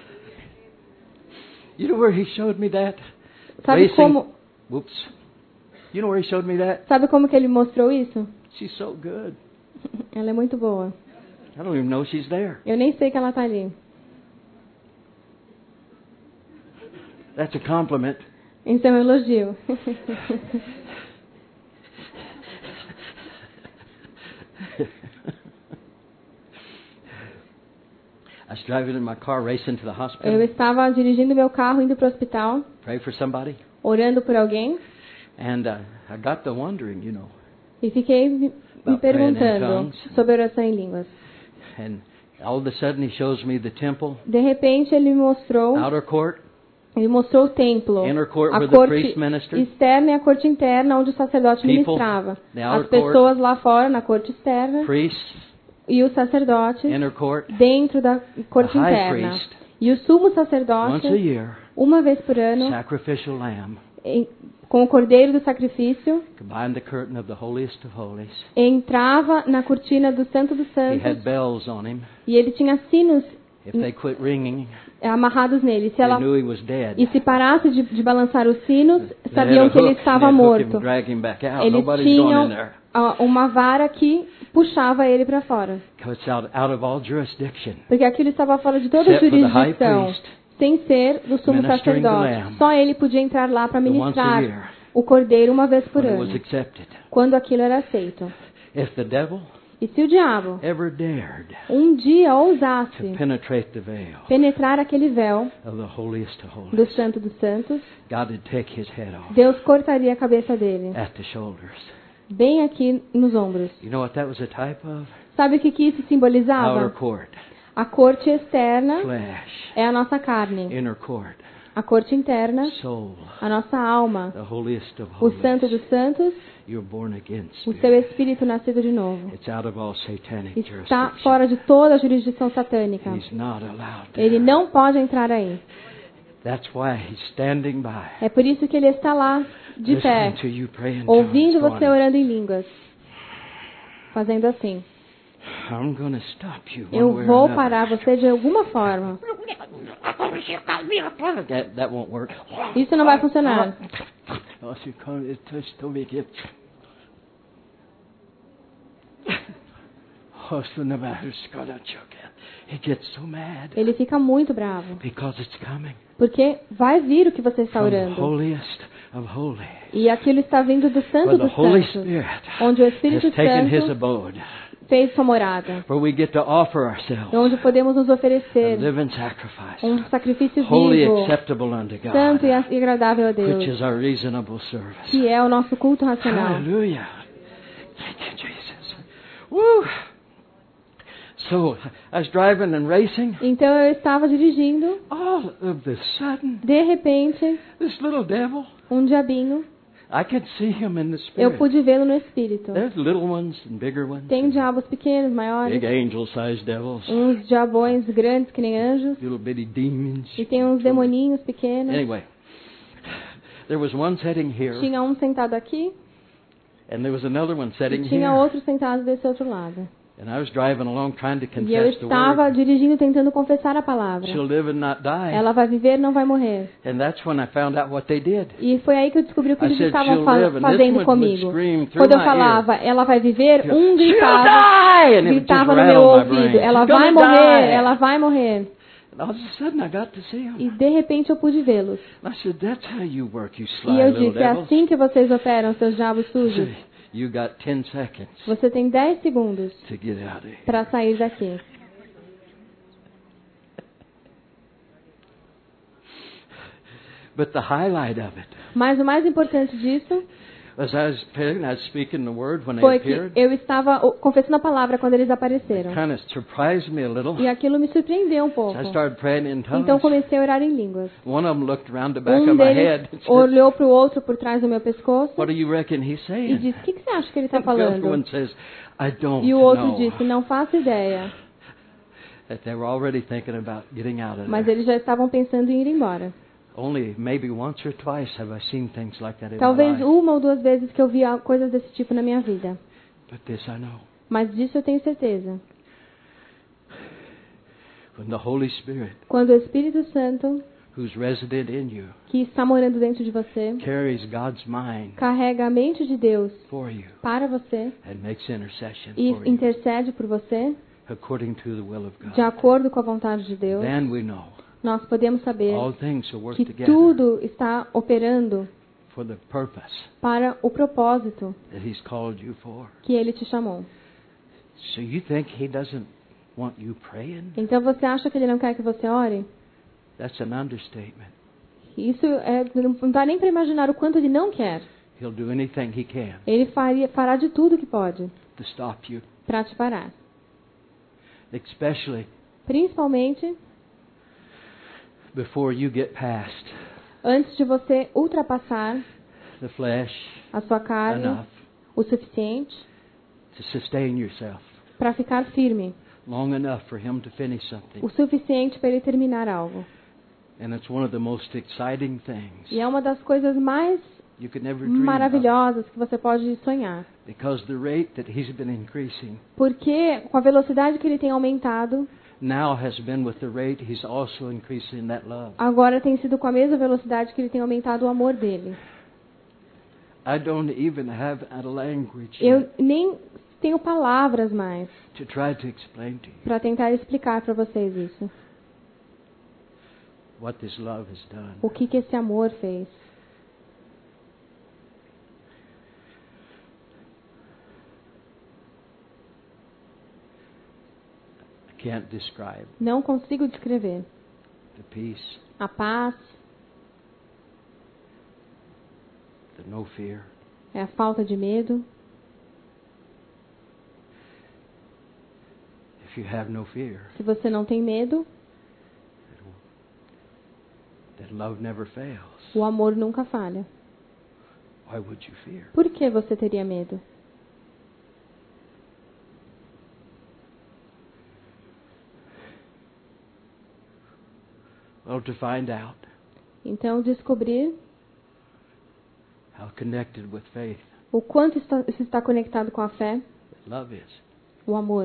You know where he showed me that? Sabe Racing- como, Whoops. You know where he showed me that? sabe como que ele mostrou isso? She's so good. Ela é muito boa. I don't even know she's there. Eu nem sei que ela está ali. That's a compliment. Isso é um elogio. I was driving in my car racing to the Eu hospital, estava dirigindo meu carro indo para o hospital, pray for somebody, orando por alguém, and uh, I got to wondering, you know, e fiquei me me About praying in perguntando tongues. sobre oração em línguas. and all of a sudden he shows me the temple, De repente ele me mostrou, outer court, ele mostrou o templo, inner court a where the corte priest ministered, externa e a corte interna onde o sacerdote People, ministrava. the outer As pessoas lá fora na corte externa priests, e os sacerdotes inner court, dentro da corte The high interna. priest, E o sumo once a sacerdote, year, uma vez por ano, sacrificial lamb, em- com o cordeiro do sacrifício, behind the curtain of the holiest of holies. entrava na cortina do Santo dos He had Santos bells on him. e ele tinha sinos If they quit ringing, amarrados nele. Se they ela knew he was dead. e se parasse de, de balançar os sinos, They had sabiam a que ele hook, estava and they'd hook him morto. and drag him back out. Eles Nobody's going in tinham there. ah, uma vara que puxava ele para fora, Because it's out, out of all jurisdiction. porque aquilo estava fora de toda Except for the high jurisdição, priest, sem ser do sumo ministering the sacerdote. lamb, Só ele podia entrar lá para the once a ministrar year, o cordeiro uma vez por when it was ano, accepted. quando aquilo era aceito. If the devil E se o diabo ever dared um dia to ousasse penetrate the veil penetrar aquele véu of the holiest of do holies, Santo dos Santos, God would take his head off Deus cortaria a cabeça dele, at the shoulders. bem aqui nos ombros. You know what that was a type of? Sabe o que, que isso Outer simbolizava? court, A corte externa flesh. é a nossa carne, Inner court, a corte interna, soul, a nossa alma, the holiest of o holies. Santo dos Santos, You're born again o seu spirit. espírito nascido de novo. It's out of all satanic Está jurisdiction. fora de toda a jurisdição satânica. He's not allowed Ele there. não pode entrar aí. That's why he's standing by, É por isso que ele está lá, de pé, listening to you pray in ouvindo tongues, você going, orando em línguas, fazendo assim. I'm going to stop you one Eu way or vou another. parar você de alguma forma. That, that won't work. Isso não vai funcionar. Nossa, quando ele touchou me aqui. He gets so mad Ele fica muito bravo. because it's coming Porque vai vir o que você está from the orando. holiest of holies. E aquilo está vindo do Santo Where the dos Holy Santos, Spirit onde o has Espírito taken His Santo abode, fez sua morada. where we get to offer ourselves Onde podemos nos a oferecer living sacrifice, um sacrifício holy, vivo, acceptable unto God, santo e agradável a which Deus, is our reasonable service. que é o nosso culto racional. Hallelujah. Thank you, Jesus. Woo. So, I was driving and racing. Então eu estava dirigindo, All of the sudden, de repente, this little devil, um diabinho, I could see him in the eu spirit. pude vê-lo no Espírito. There's little ones and bigger ones. Tem diabos pequenos, maiores, Big angel-sized devils. uns diabões grandes que nem anjos, Little bitty demons. e tem uns demoninhos pequenos. Anyway, there was one sitting here, Tinha um sentado aqui and there was another one sitting e tinha here. outro sentado desse outro lado. And I was driving along trying to E eu confess the estava word. dirigindo tentando confessar a palavra. She'll live and not die. Ela vai viver, não vai morrer. And that's when I found out what they did. E foi aí que eu descobri o que I eles said, estavam "She'll fa- live," and this fazendo one would comigo. scream through Quando eu my falava, ela vai viver, um "She'll gritava, die!" And it would just gritava no rattle meu my ouvido, brain. ela "She's vai gonna morrer, die." ela vai morrer. And all of a sudden I got to see him. E de repente eu pude vê-los. And I said, "That's how you work, you E sly eu little disse, é devils." assim que vocês operam, seus diabos I sujos. said, "You got ten seconds Você tem dez segundos to get out of here." para sair daqui. But the highlight of it Mas o mais importante disso was I was praying, I was speaking the word when they foi que appeared. eu estava o- confessando a palavra quando eles apareceram. Kind of surprised me a little. E aquilo me surpreendeu um pouco. I started praying in tongues. Então comecei a orar em línguas. One of them looked around the back Um of my deles head and said, olhou para o outro por trás do meu pescoço "What do you reckon he's e saying?" disse, o que, que você acha que ele está And the other falando? one says, "I don't E o outro know." disse, não faço ideia. That they were already thinking about getting out of Mas there. eles já estavam pensando em ir embora. Only maybe once or twice have I seen things like that in Talvez my life. uma ou duas vezes que eu vi coisas desse tipo na minha vida. But this I know. Mas disso eu tenho certeza. When the Holy Spirit, Quando o Espírito Santo, who's resident in you, que está morando dentro de você, carries God's mind carrega a mente de Deus for you para você and makes intercession e for you intercede por você, according to the will of de God, acordo com a vontade de Deus, then we know nós podemos saber all things will work que together tudo está operando for the purpose para o propósito that He's called you for. que Ele te chamou. So you think He doesn't want you praying? Então você acha que Ele não quer que você ore? That's an understatement. Isso é, não dá nem para imaginar o quanto Ele não quer. He'll do anything He can Ele faria, fará de tudo que pode to stop you, para te parar. especially Principalmente before you get past antes de você ultrapassar the flesh a sua carne enough o suficiente to sustain yourself para ficar firme, long enough for Him to finish something. o suficiente para Ele terminar algo. And it's one of the most exciting things E é uma das coisas mais you could never dream of, maravilhosas que você pode sonhar. because the rate that He's been increasing Porque com a velocidade que Ele tem aumentado, now has been with the rate He's also increasing that love. agora tem sido com a mesma velocidade que Ele tem aumentado o amor dele. I don't even have a language Eu nem tenho palavras mais to try to explain to you para tentar explicar para vocês isso. what this love has done. O que, que esse amor fez. I can't describe Não consigo descrever. the peace, A paz, the no fear. é a falta de medo. If you have no fear, Se você não tem medo, then love never fails. o amor nunca falha. Why would you fear? Por que você teria medo? Well, to find out Então, descobrir how connected with faith o quanto está, isso está conectado com a fé, that love is. o amor.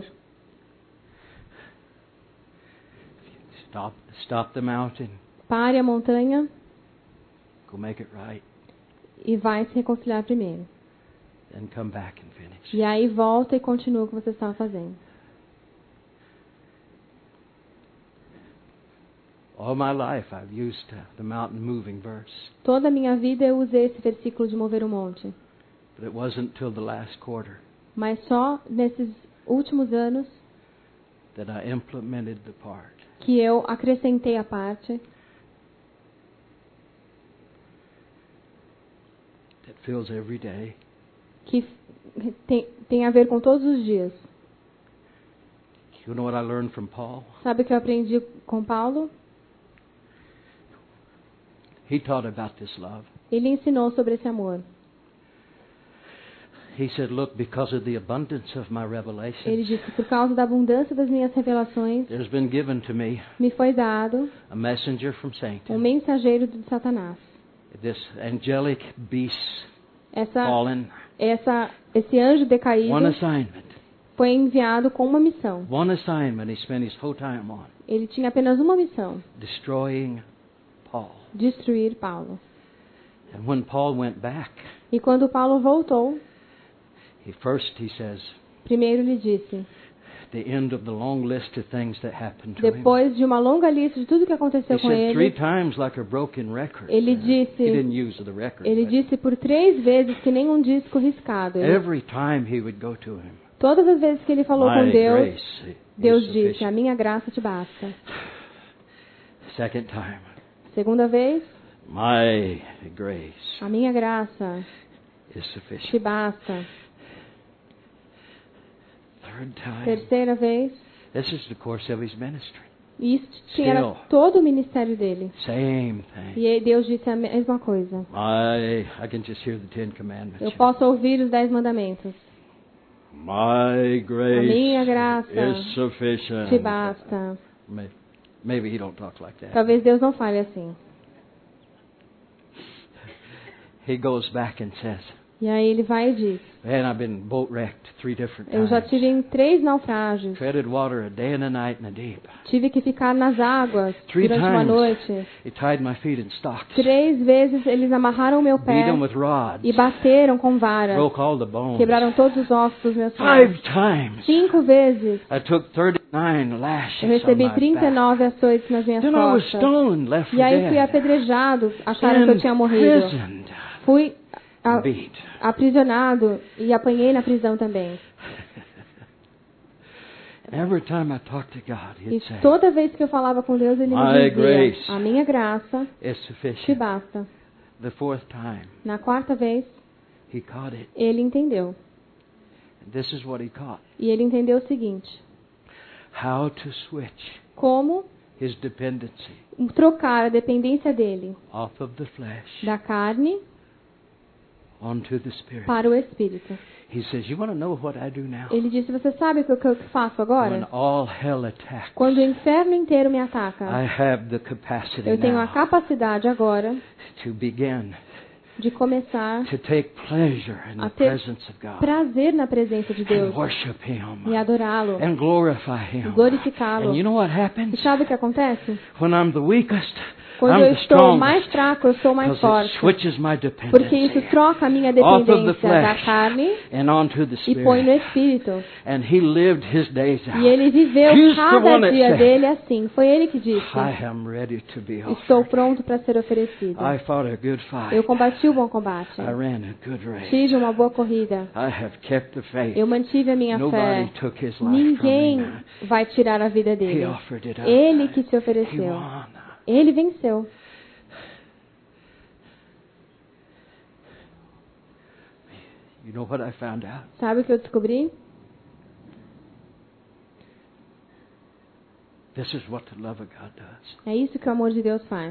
Stop, stop the mountain. Pare a montanha Go make it right. e vai se reconciliar primeiro. Then come back and finish. E aí volta e continua o que você estava fazendo. All my life I've used uh, the mountain moving verse, Toda a minha vida eu usei esse versículo de mover o monte. but it wasn't till the last quarter Mas só nesses últimos anos that I implemented the part. que eu acrescentei a parte That fills every day. que tem, tem a ver com todos os dias. You know what I learned from Paul? Sabe o que eu aprendi com Paulo? He taught about this love. Ele ensinou sobre esse amor. He said, look, because of the abundance of my Ele revelations, disse, por causa da abundância das minhas revelações, there's been given to me me foi dado a messenger from um Satan, mensageiro de Satanás. this angelic beast Essa, fallen, essa, esse anjo decaído one assignment. foi enviado com uma missão. One assignment he spent his whole time on, Ele tinha apenas uma missão: destroying Paul. destruir Paulo. And when Paul went back, E quando Paulo voltou, he first, he says, primeiro lhe disse, the end of the long list of things that happened to him. depois de uma longa lista de tudo o que aconteceu He com said three ele, times like a broken record. ele Uh, disse, he didn't use the record. ele but disse por três vezes que nem um disco riscado. Ele, every time he would go to him, todas as vezes que ele falou my com Deus, grace is Deus disse, a sufficient. minha graça te basta. Second time, Segunda vez, my grace a minha graça is te sufficient. basta. Third time, Terceira vez, this is the course of his ministry. e isso era Still. todo o ministério dele. Same thing. E aí Deus disse a mesma coisa. I I can just hear the Ten Commandments. Eu posso ouvir os dez mandamentos. My grace A minha graça is sufficient. te basta. Maybe, maybe he don't talk like that. Talvez Deus não fale assim. He goes back and says, E aí ele vai e diz, man, I've been boat wrecked three different eu já times. tive em três naufrágios. Treaded water a day and a night in the deep. Tive que ficar nas águas Three durante uma times noite. he tied my feet in stocks. Três vezes eles amarraram o meu Beat pé them with rods. e bateram com varas. Broke all the bones. Quebraram todos os ossos dos meus pés. Five times. Cinco vezes I took thirty-nine lashes eu on recebi my trinta e back. nove açoites nas minhas Then I was costas. stoned, left for E aí fui dead. apedrejado, acharam que eu tinha morrido. Imprisoned, Fui a- beat. aprisionado e apanhei na prisão também. And every time I talked to God, E he'd say, toda vez que eu falava com Deus, ele me My dizia, grace a minha graça it's te sufficient. basta. The fourth time, Na quarta vez, he caught it. ele entendeu. And this is what he caught. E ele entendeu o seguinte, How to switch como his dependency trocar a dependência dele off of the flesh da carne onto the Spirit. para o Espírito. He says, you want to know what I do now? Ele disse, você sabe o que eu que eu faço When agora? all hell attacks, Quando o inferno inteiro me I ataca, have the capacity eu tenho a now capacidade agora to begin de começar to take pleasure in a the ter presence of God prazer na presença de and Deus worship Him e adorá-lo, and glorify Him. glorificá-lo. And you know what E happens? sabe o que acontece? When I'm the weakest, Quando I'm eu the estou mais strongest. fraco, eu sou mais Because it forte. switches my Porque isso dependency troca a minha off of the dependência da flesh carne and onto the e põe no Spirit. Espírito. And He lived His days out. E ele viveu He's the cada one that dia said, dele assim. Foi ele que disse, I am ready to be estou offered. pronto para ser oferecido. I fought a good fight. Eu combati o bom combate. I ran a good race. Tive uma boa corrida. I have kept the faith. Eu mantive a minha Nobody fé. took His life Ninguém from me. vai tirar a vida He dele. offered it up. Ele que se He ofereceu. won. Ele venceu. You know what I found out? Sabe o que eu descobri? This is what the love of God does. É isso que o amor de Deus faz.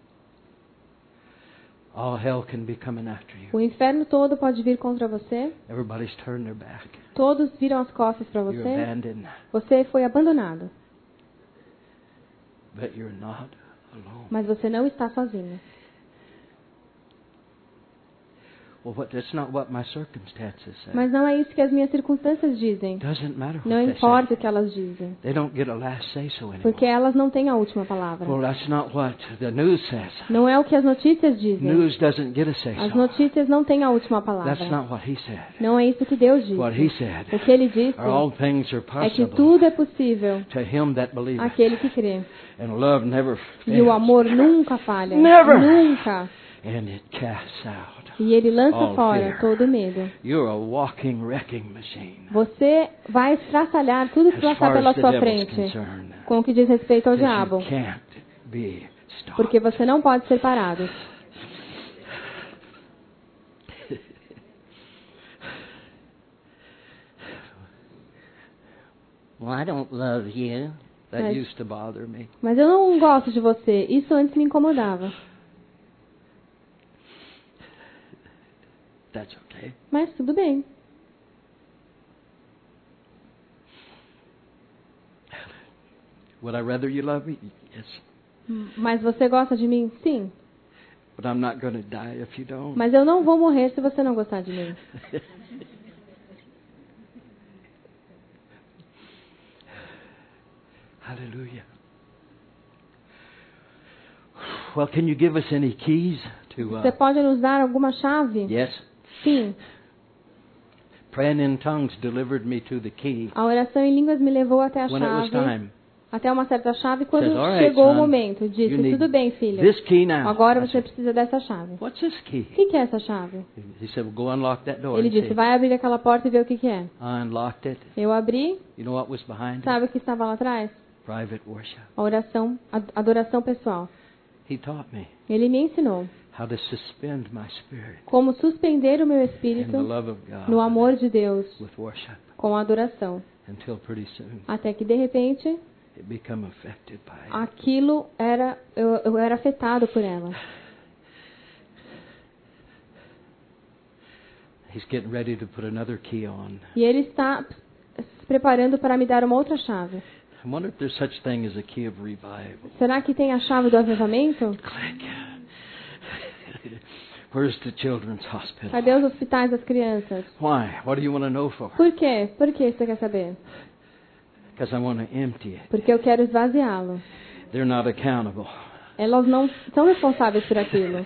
All hell can be coming after you. O inferno todo pode vir contra você. Everybody's turned their back. Todos viram as costas para You're você. abandoned, Você foi abandonado. but you're not alone. Mas você não está sozinho. Well, what, that's not what my circumstances say. Mas não é isso que as minhas circunstâncias dizem. Doesn't matter what Não they importa say. o que elas dizem. They don't get a last say so anymore. Porque elas não têm a última palavra. Well, that's not what the news says. Não é o que as notícias dizem. News doesn't get a say As so. notícias não têm a última That's palavra. not what he said. Não é isso que Deus disse. What he said. O que ele disse All things are é que possible tudo é possível to him that believeth. àquele que crê. And love never E o fails. amor nunca falha. Never. Nunca. And it casts out E ele lança all fora fear. todo medo. You're a walking wrecking machine. Você vai estraçalhar tudo que As passar far pela as the sua devil's frente concerned. com o que diz respeito ao 'Cause diabo. you can't be stopped. Porque você não pode ser parado. Well, I don't love you. That Mas- used to bother me. Mas eu não gosto de você. Isso antes me incomodava. That's okay. Mas tudo bem. Would I rather you love me? Yes. Mas você gosta de mim? Sim. But I'm not going to die if you don't. Mas eu não vou morrer se você não gostar de mim. Hallelujah. Well, can you give us any keys to Você uh, pode nos dar alguma chave? Yes. Sim. Praying in tongues delivered me to the key A oração em línguas me levou até a when it was chave. time. Até uma certa chave. Quando Says, "All right, chegou o son, momento, You disse, need tudo bem, filho. this key now. Agora I você said, precisa dessa chave. What's this key? O que que é essa chave? He said, well, go unlock that door. Ele and disse, see. vai abrir aquela porta e ver o que que é. I unlocked it. Eu abri. You know what was behind it? Sabe o que estava lá atrás? Private worship. A oração, a adoração pessoal. He taught me Ele me ensinou how to suspend my spirit como suspender o meu in the espírito love of God no amor de Deus with worship com a adoração. until pretty soon Até que, de repente, it become affected by it. aquilo era, eu, eu era afetado por ela. He's getting ready to put another key on. E ele está se preparando para me dar uma outra chave. I wonder if there's such thing as a key of revival. Será que tem a chave do avivamento? Click. Where's the children's hospital? Cadê os hospitais das crianças? Why? What do you want to know for? Por quê? Por que você quer saber? Because I want to empty it. Porque eu quero esvaziá-lo. They're not accountable. Elas não são responsáveis por aquilo.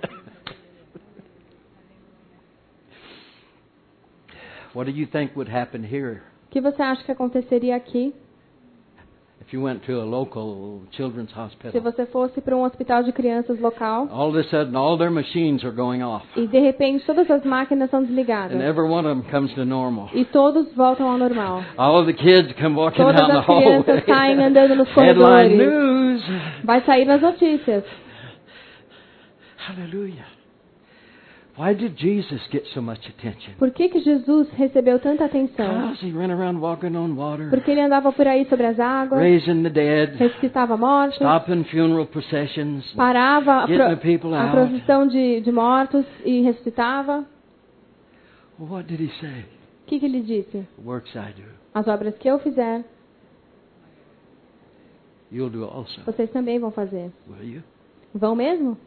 What do you think would happen here O que você acha que aconteceria aqui if you went to a local children's se hospital? você fosse para um hospital de crianças local All of a sudden, all their machines are going off, e de repente todas as máquinas são and desligadas every one of them comes to normal. e todos voltam ao normal? All of the kids come walking Todas down the as crianças hallway. saem andando nos Headline corredores. news. Vai sair nas notícias. Hallelujah. Why did Jesus get so much attention? Por que que Jesus recebeu tanta atenção? Because he ran around walking on water, Porque ele andava por aí sobre as águas, raising the dead, ressuscitava mortos, stopping funeral processions, parava a, getting the pro, people a out. procissão de, de mortos e ressuscitava. Well, what did he say? O que que ele disse? The works I do, As obras que eu fizer, you'll do also. vocês também vão fazer. Will you? Vão mesmo?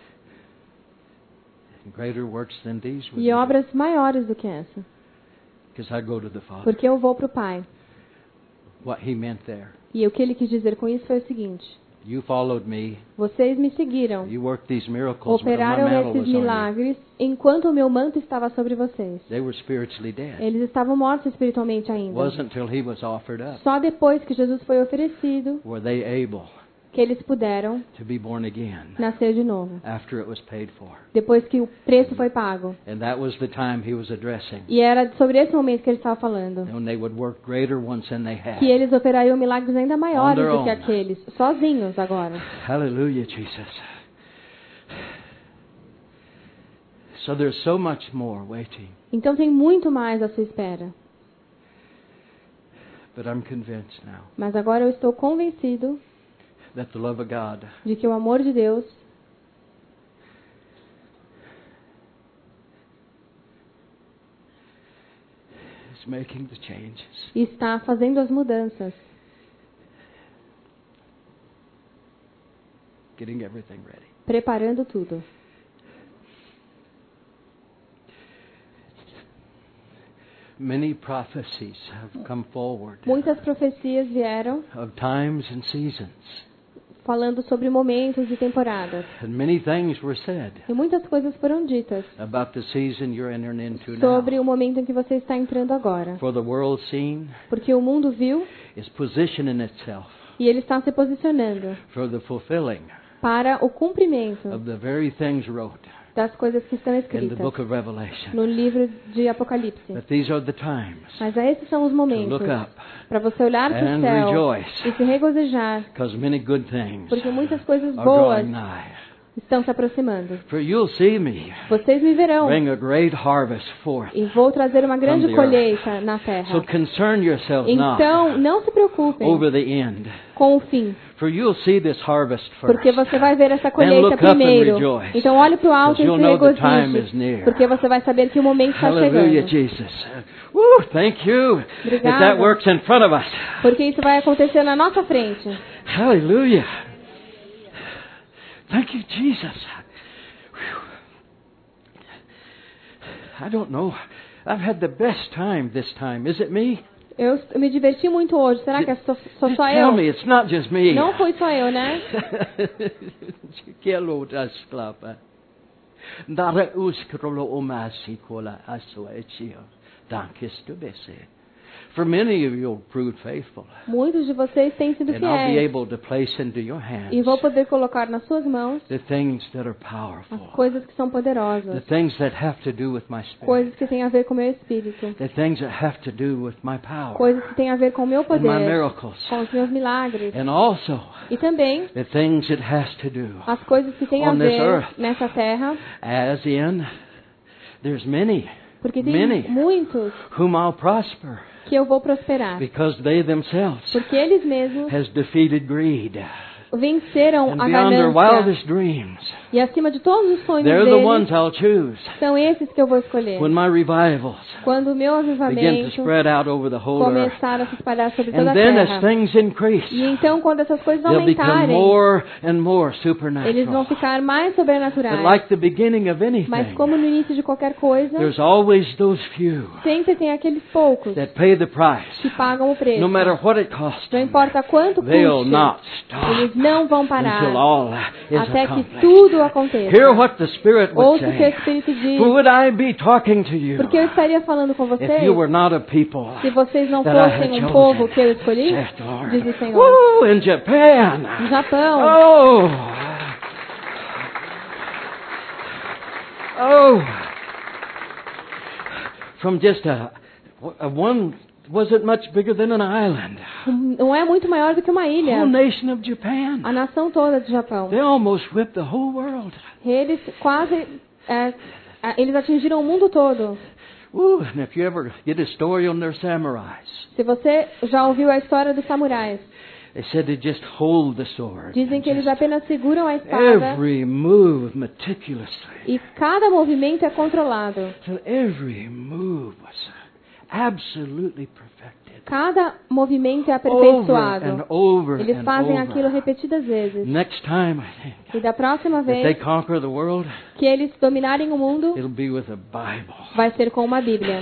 And greater works than these will E you do, obras maiores do que essa. because I go to the Father. Porque eu vou para o Pai. What he meant there. E o que ele quis dizer com isso foi o seguinte. You followed me. Vocês me seguiram. You worked these miracles when my Operaram mantle esses was on you. milagres enquanto o meu manto estava sobre vocês. They were spiritually dead. Eles estavam mortos espiritualmente It ainda. wasn't until he was offered up Só depois que Jesus foi oferecido were they able que eles puderam to be born again nascer de novo. after it was paid for. Depois que o preço foi pago. And that was the time he was addressing. E era sobre esse momento que ele estava falando. When they would work greater ones than they had. Que eles operariam milagres ainda maiores their do que own. aqueles. Sozinhos agora. Hallelujah, Jesus. So there's so much more waiting. Então tem muito mais à sua espera. But I'm convinced now Mas agora eu estou convencido that the love of God de que o amor de Deus is making the changes. está fazendo as mudanças. Getting everything ready. Preparando tudo. Many prophecies have come forward Muitas profecias vieram of times and seasons. falando sobre momentos e temporadas. And many things were said E muitas coisas foram ditas about the season you're entering into sobre now. o momento em que você está entrando agora. For the world scene Porque o mundo viu is positioning itself e ele está se posicionando for the fulfilling para o cumprimento of the very things wrote das coisas que estão in the escritas book of Revelation. no livro de Apocalipse. But these are the times Mas esses são os to momentos look up para você olhar para o and céu rejoice, e se regozijar, because many good things porque muitas coisas are boas drawing nigh. estão se aproximando. For you'll see me Vocês me verão bring a great harvest forth. e vou trazer uma grande the colheita na So terra. concern yourselves Então, not não se preocupem over the end. com o fim, For you'll see this harvest porque first. você vai ver essa And colheita look up and primeiro. rejoice, Então, olhe para o alto because e you'll se know the time is regozije, near. porque você vai saber que o momento está Hallelujah, chegando. Jesus. Woo, thank you that Obrigada. that works in front of us. Porque isso vai acontecer na nossa frente. Hallelujah. Thank you, Jesus. Whew. I don't know. I've had the best time this time. Is it me? Eu eu me diverti muito hoje. Será que é só, só, Just só tell eu? me it's not just me. Não foi só eu, né? Kielo das klapa. Dara uskrolo omasi kola aswa etio. Dankis tu bese. For many of you proved faithful. Muitos de vocês têm sido And I'll be fiéis. able to place into your hands E vou poder colocar nas suas mãos the things that are as powerful. coisas que são The poderosas. things that have to do with my spirit. Coisas que têm a ver com o meu espírito. The things that have to do with my power. Coisas que têm a ver com o meu And my poder. miracles. Com os meus milagres. And also E também the things it has to do as coisas que têm a on this ver earth. nessa terra. As in, there's many, Porque tem many muitos whom I'll prosper que eu vou prosperar. because they themselves Porque eles mesmos has defeated greed. venceram And a beyond their ganância. wildest dreams, E acima de todos os sonhos they're the ones deles, I'll choose são esses que eu vou escolher. when my revivals Quando o meu begin to avivamento spread out over the whole earth. começar a se espalhar sobre toda And a then as terra. things increase, E então, quando essas coisas they'll become aumentarem, more and more eles vão supernatural. ficar mais But sobrenaturais. like the beginning of Mas anything, como no início de qualquer coisa, there's always those few sempre tem aqueles poucos that pay the price. que pagam o preço. No matter what it costs Não them, importa quanto they'll custe, not stop eles não vão parar until all is até que accomplished. tudo aconteça. Hear what the Spirit would Ouça o que o say. Espírito diz. For would I be talking to you Porque eu estaria falando com if vocês you were not a people se vocês não that I had fossem um chosen, povo que eu escolhi? saith the Lord. Diz o Senhor. Woo, in Japan. No Japão. Oh. Oh. From just a, a one, wasn't much bigger than an island. Não é muito maior do que uma ilha. Whole nation of Japan. A nação toda do Japão. They almost whipped the whole world. Eles quase é, é, eles atingiram o mundo todo. Ooh, and if you ever get a story on their samurais, Se você já ouviu a história dos samurais, they said they just hold the sword. dizem que eles Just apenas seguram a espada every move meticulously. e cada movimento é controlado. So every move was absolutely perfected. Cada movimento é Over aperfeiçoado. and over Eles and fazem over. aquilo repetidas vezes. Next time, I think, E da próxima if they vez conquer the world, que eles dominarem o mundo, it'll be with a Bible. vai ser com uma Bíblia.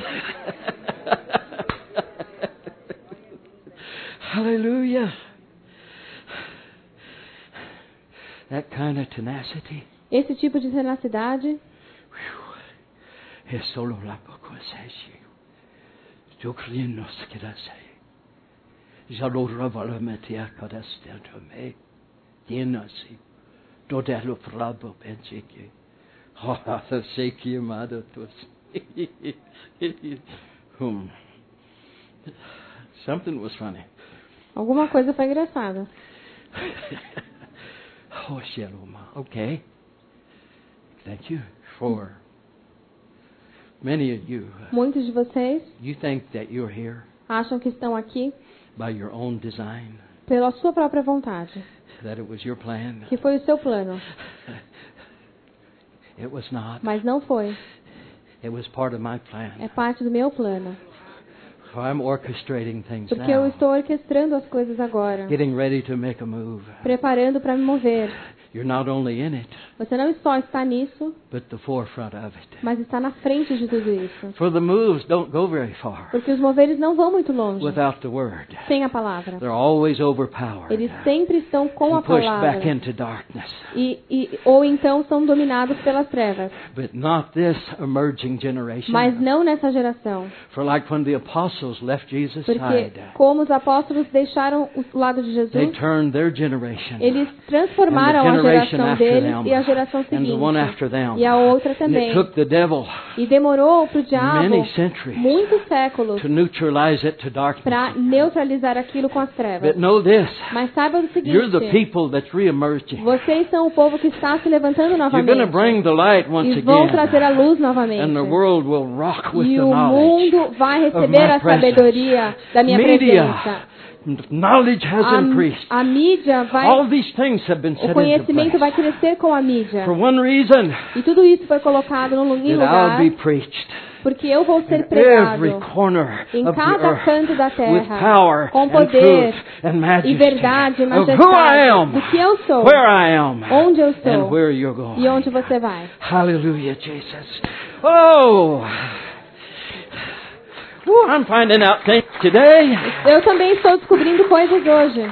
Hallelujah. That kind of tenacity Esse tipo de tenacidade is solo la poco seshi. Jokrinos kirasai. Jalo ravala metia kadastel to me. Dienasi. Dodelo prabo penchiki. Ha ha seki amado tos. Hmm. Something was funny. Alguma coisa foi engraçada. Oh, Shaloma. Okay. Thank you for many of you. Muitos de vocês You think that you're here acham que estão aqui by your own design, pela sua própria vontade, that it was your plan. que foi o seu plano, It was not. mas não foi. It was part of my É plan. parte do meu plano. So I'm orchestrating things Porque eu now, estou orquestrando as coisas agora, getting ready to make a move. preparando para me mover. You're not only in it, Você não só está nisso, but the forefront of it. mas está na frente de tudo isso. For the moves don't go very far Porque os moveres não vão muito longe without the word. sem a palavra. They're always overpowered Eles sempre estão com a and pushed palavra. back into darkness. E, e, ou então são dominados pelas trevas. But not this emerging generation. Mas não nessa geração. For like when the apostles left Jesus' Porque side, como os apóstolos deixaram o lado de they Jesus, turned their generation eles transformaram and a the generation geração after deles them e a geração and the seguinte. one after them. E a outra And it também. took the devil E demorou para o diabo many centuries muitos séculos to neutralize it to para darkness. neutralizar aquilo com as trevas. But know this, Mas saiba o you're the seguinte, people that's re-emerging. vocês são o povo que está se levantando You're going to novamente. bring the light once E vão again. trazer a luz novamente. And the world will rock with E the o knowledge mundo vai of receber my a sabedoria da minha Media, presença. knowledge has A, increased. a mídia vai, All these things have been set o into conhecimento vai place. crescer com a mídia. For one reason, E tudo isso foi colocado no em that I'll lugar, be preached porque eu vou ser in pregado every corner em of the cada earth canto da with terra, power com and poder truth and majesty e verdade e of who I majestade am, do que eu sou, where I am, onde eu and sou where you're going. e onde você vai. Hallelujah, Jesus. Oh! Ooh, I'm finding out things today. Eu também estou descobrindo coisas hoje.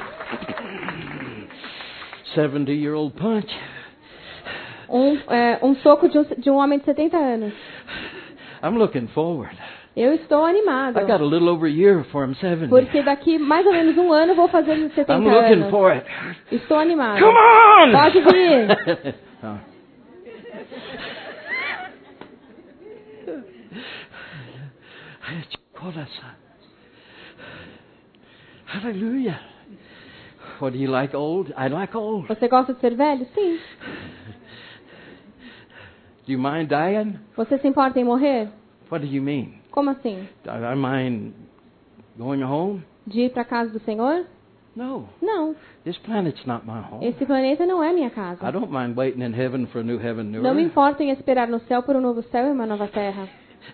seventy-year-old punch. Um, é, um soco de um, de um homem de setenta anos. I'm looking forward. Eu estou animado. I got a little over a year before I'm seventy. Porque daqui mais ou menos um ano eu vou fazer os setenta I'm looking anos. for it. Estou animado. Come on! Pode vir. Oh. Hallelujah. What do you like old? I like old. Você gosta de ser velho? Sim. Do you mind dying? Você se importa em morrer? What do you mean? Como assim? Do I mind going home? De ir para a casa do Senhor? No. Não. This planet's not my home. Esse planeta não é minha I casa. don't mind waiting in heaven for a new heaven, new Não me earth. importa em esperar no céu por um novo céu e uma nova terra.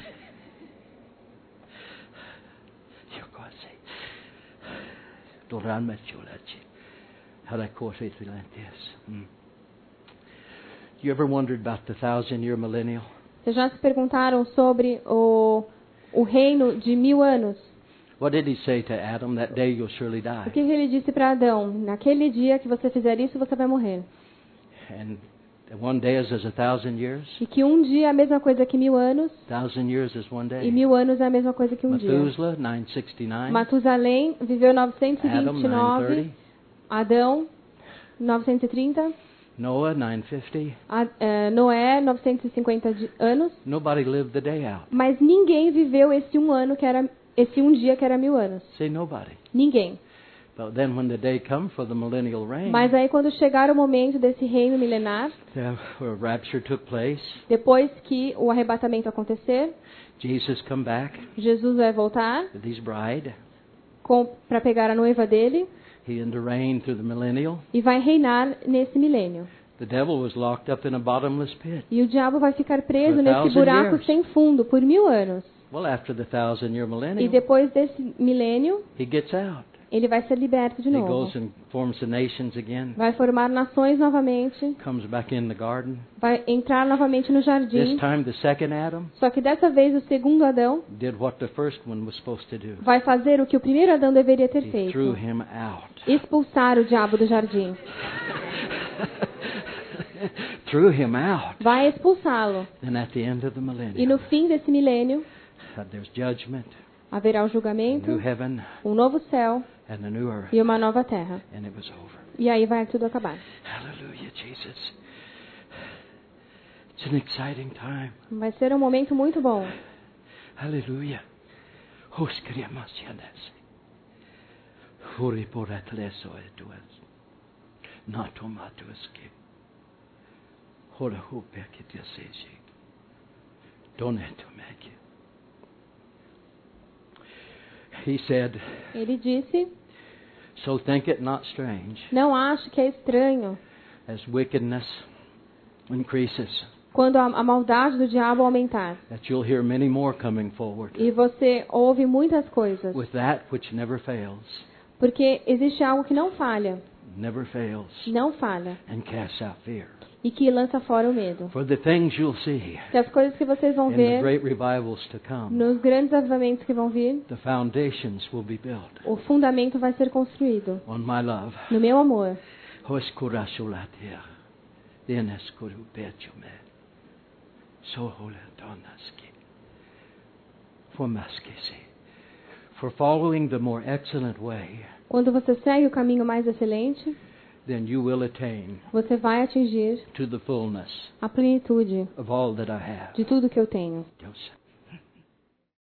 Hmm. You ever wondered about the thousand year millennial? Vocês já se perguntaram sobre o, o reino de mil anos? What did he say to Adam? That day you'll surely O die. que ele disse para Adão? Naquele dia que você fizer isso, você vai morrer. And one day is as a thousand years. E que um dia é a mesma coisa que mil anos, Thousand years is one e day. mil anos é a mesma coisa que um dia. Methuselah, nine sixty-nine. Matusalém viveu novecentos e Adam, vinte e nine nove. thirty. Adão, novecentos e trinta. Noah, nine fifty. A, eh, Noé, novecentos e cinquenta de- anos. Nobody lived the day out. Mas ninguém viveu esse um ano que era esse um dia que era mil anos. Say nobody. Ninguém. But then when the day comes for the millennial reign, Mas aí quando chegar o momento desse reino milenar, the where rapture took place, depois que o arrebatamento acontecer, Jesus come back Jesus vai voltar with his bride. para pegar a noiva dele He and to reign through the millennial. e vai reinar nesse milênio. The devil was locked up in a bottomless pit. E o diabo vai ficar preso For a nesse thousand buraco years. sem fundo por mil anos. Well, after the thousand year E millennial, depois desse milênio, he gets out. ele vai ser liberto de He novo. goes and forms the nations again. Vai formar nações novamente, Comes back in the garden. vai entrar novamente no This jardim. time, the second Adam Só que dessa vez o segundo Adão did what the first one was supposed to do. vai fazer o que o primeiro Adão deveria ter He threw feito: him out. expulsar o diabo do jardim. Threw him out. Vai expulsá-lo. And at the end of the E millennium, no fim desse milênio uh, there's judgment, haverá o a julgamento, new heaven, um novo céu and a new earth. e uma nova terra. And it was over. E aí vai tudo acabar. Hallelujah, Jesus. It's an exciting time. Vai ser um momento muito bom. Hallelujah. Hos kremas yanes. Hori poratleso etuas. Natomatuski. Hora hupekit yaseji. Donetomeki. He said, Ele disse: so think it not strange não acho que é estranho as wickedness increases, quando a, a maldade do diabo aumentar. that you'll hear many more coming forward E você ouve muitas coisas. with that which never fails. Porque existe algo que não falha. never fails, não falha, and casts out fear. e que lança fora o medo. For the things you'll see Que as coisas que vocês vão in the ver great revivals to come, nos grandes avivamentos que vão vir, the foundations will be built o fundamento vai ser construído on my love. no meu amor. Hoeskurashulatia, dieneskurupechume, soholetonaski, for maskisi, for following the more excellent way, Quando você segue o caminho mais excelente, then you will attain você vai atingir to the fullness a plenitude of all that I have. de tudo que eu tenho. Deus.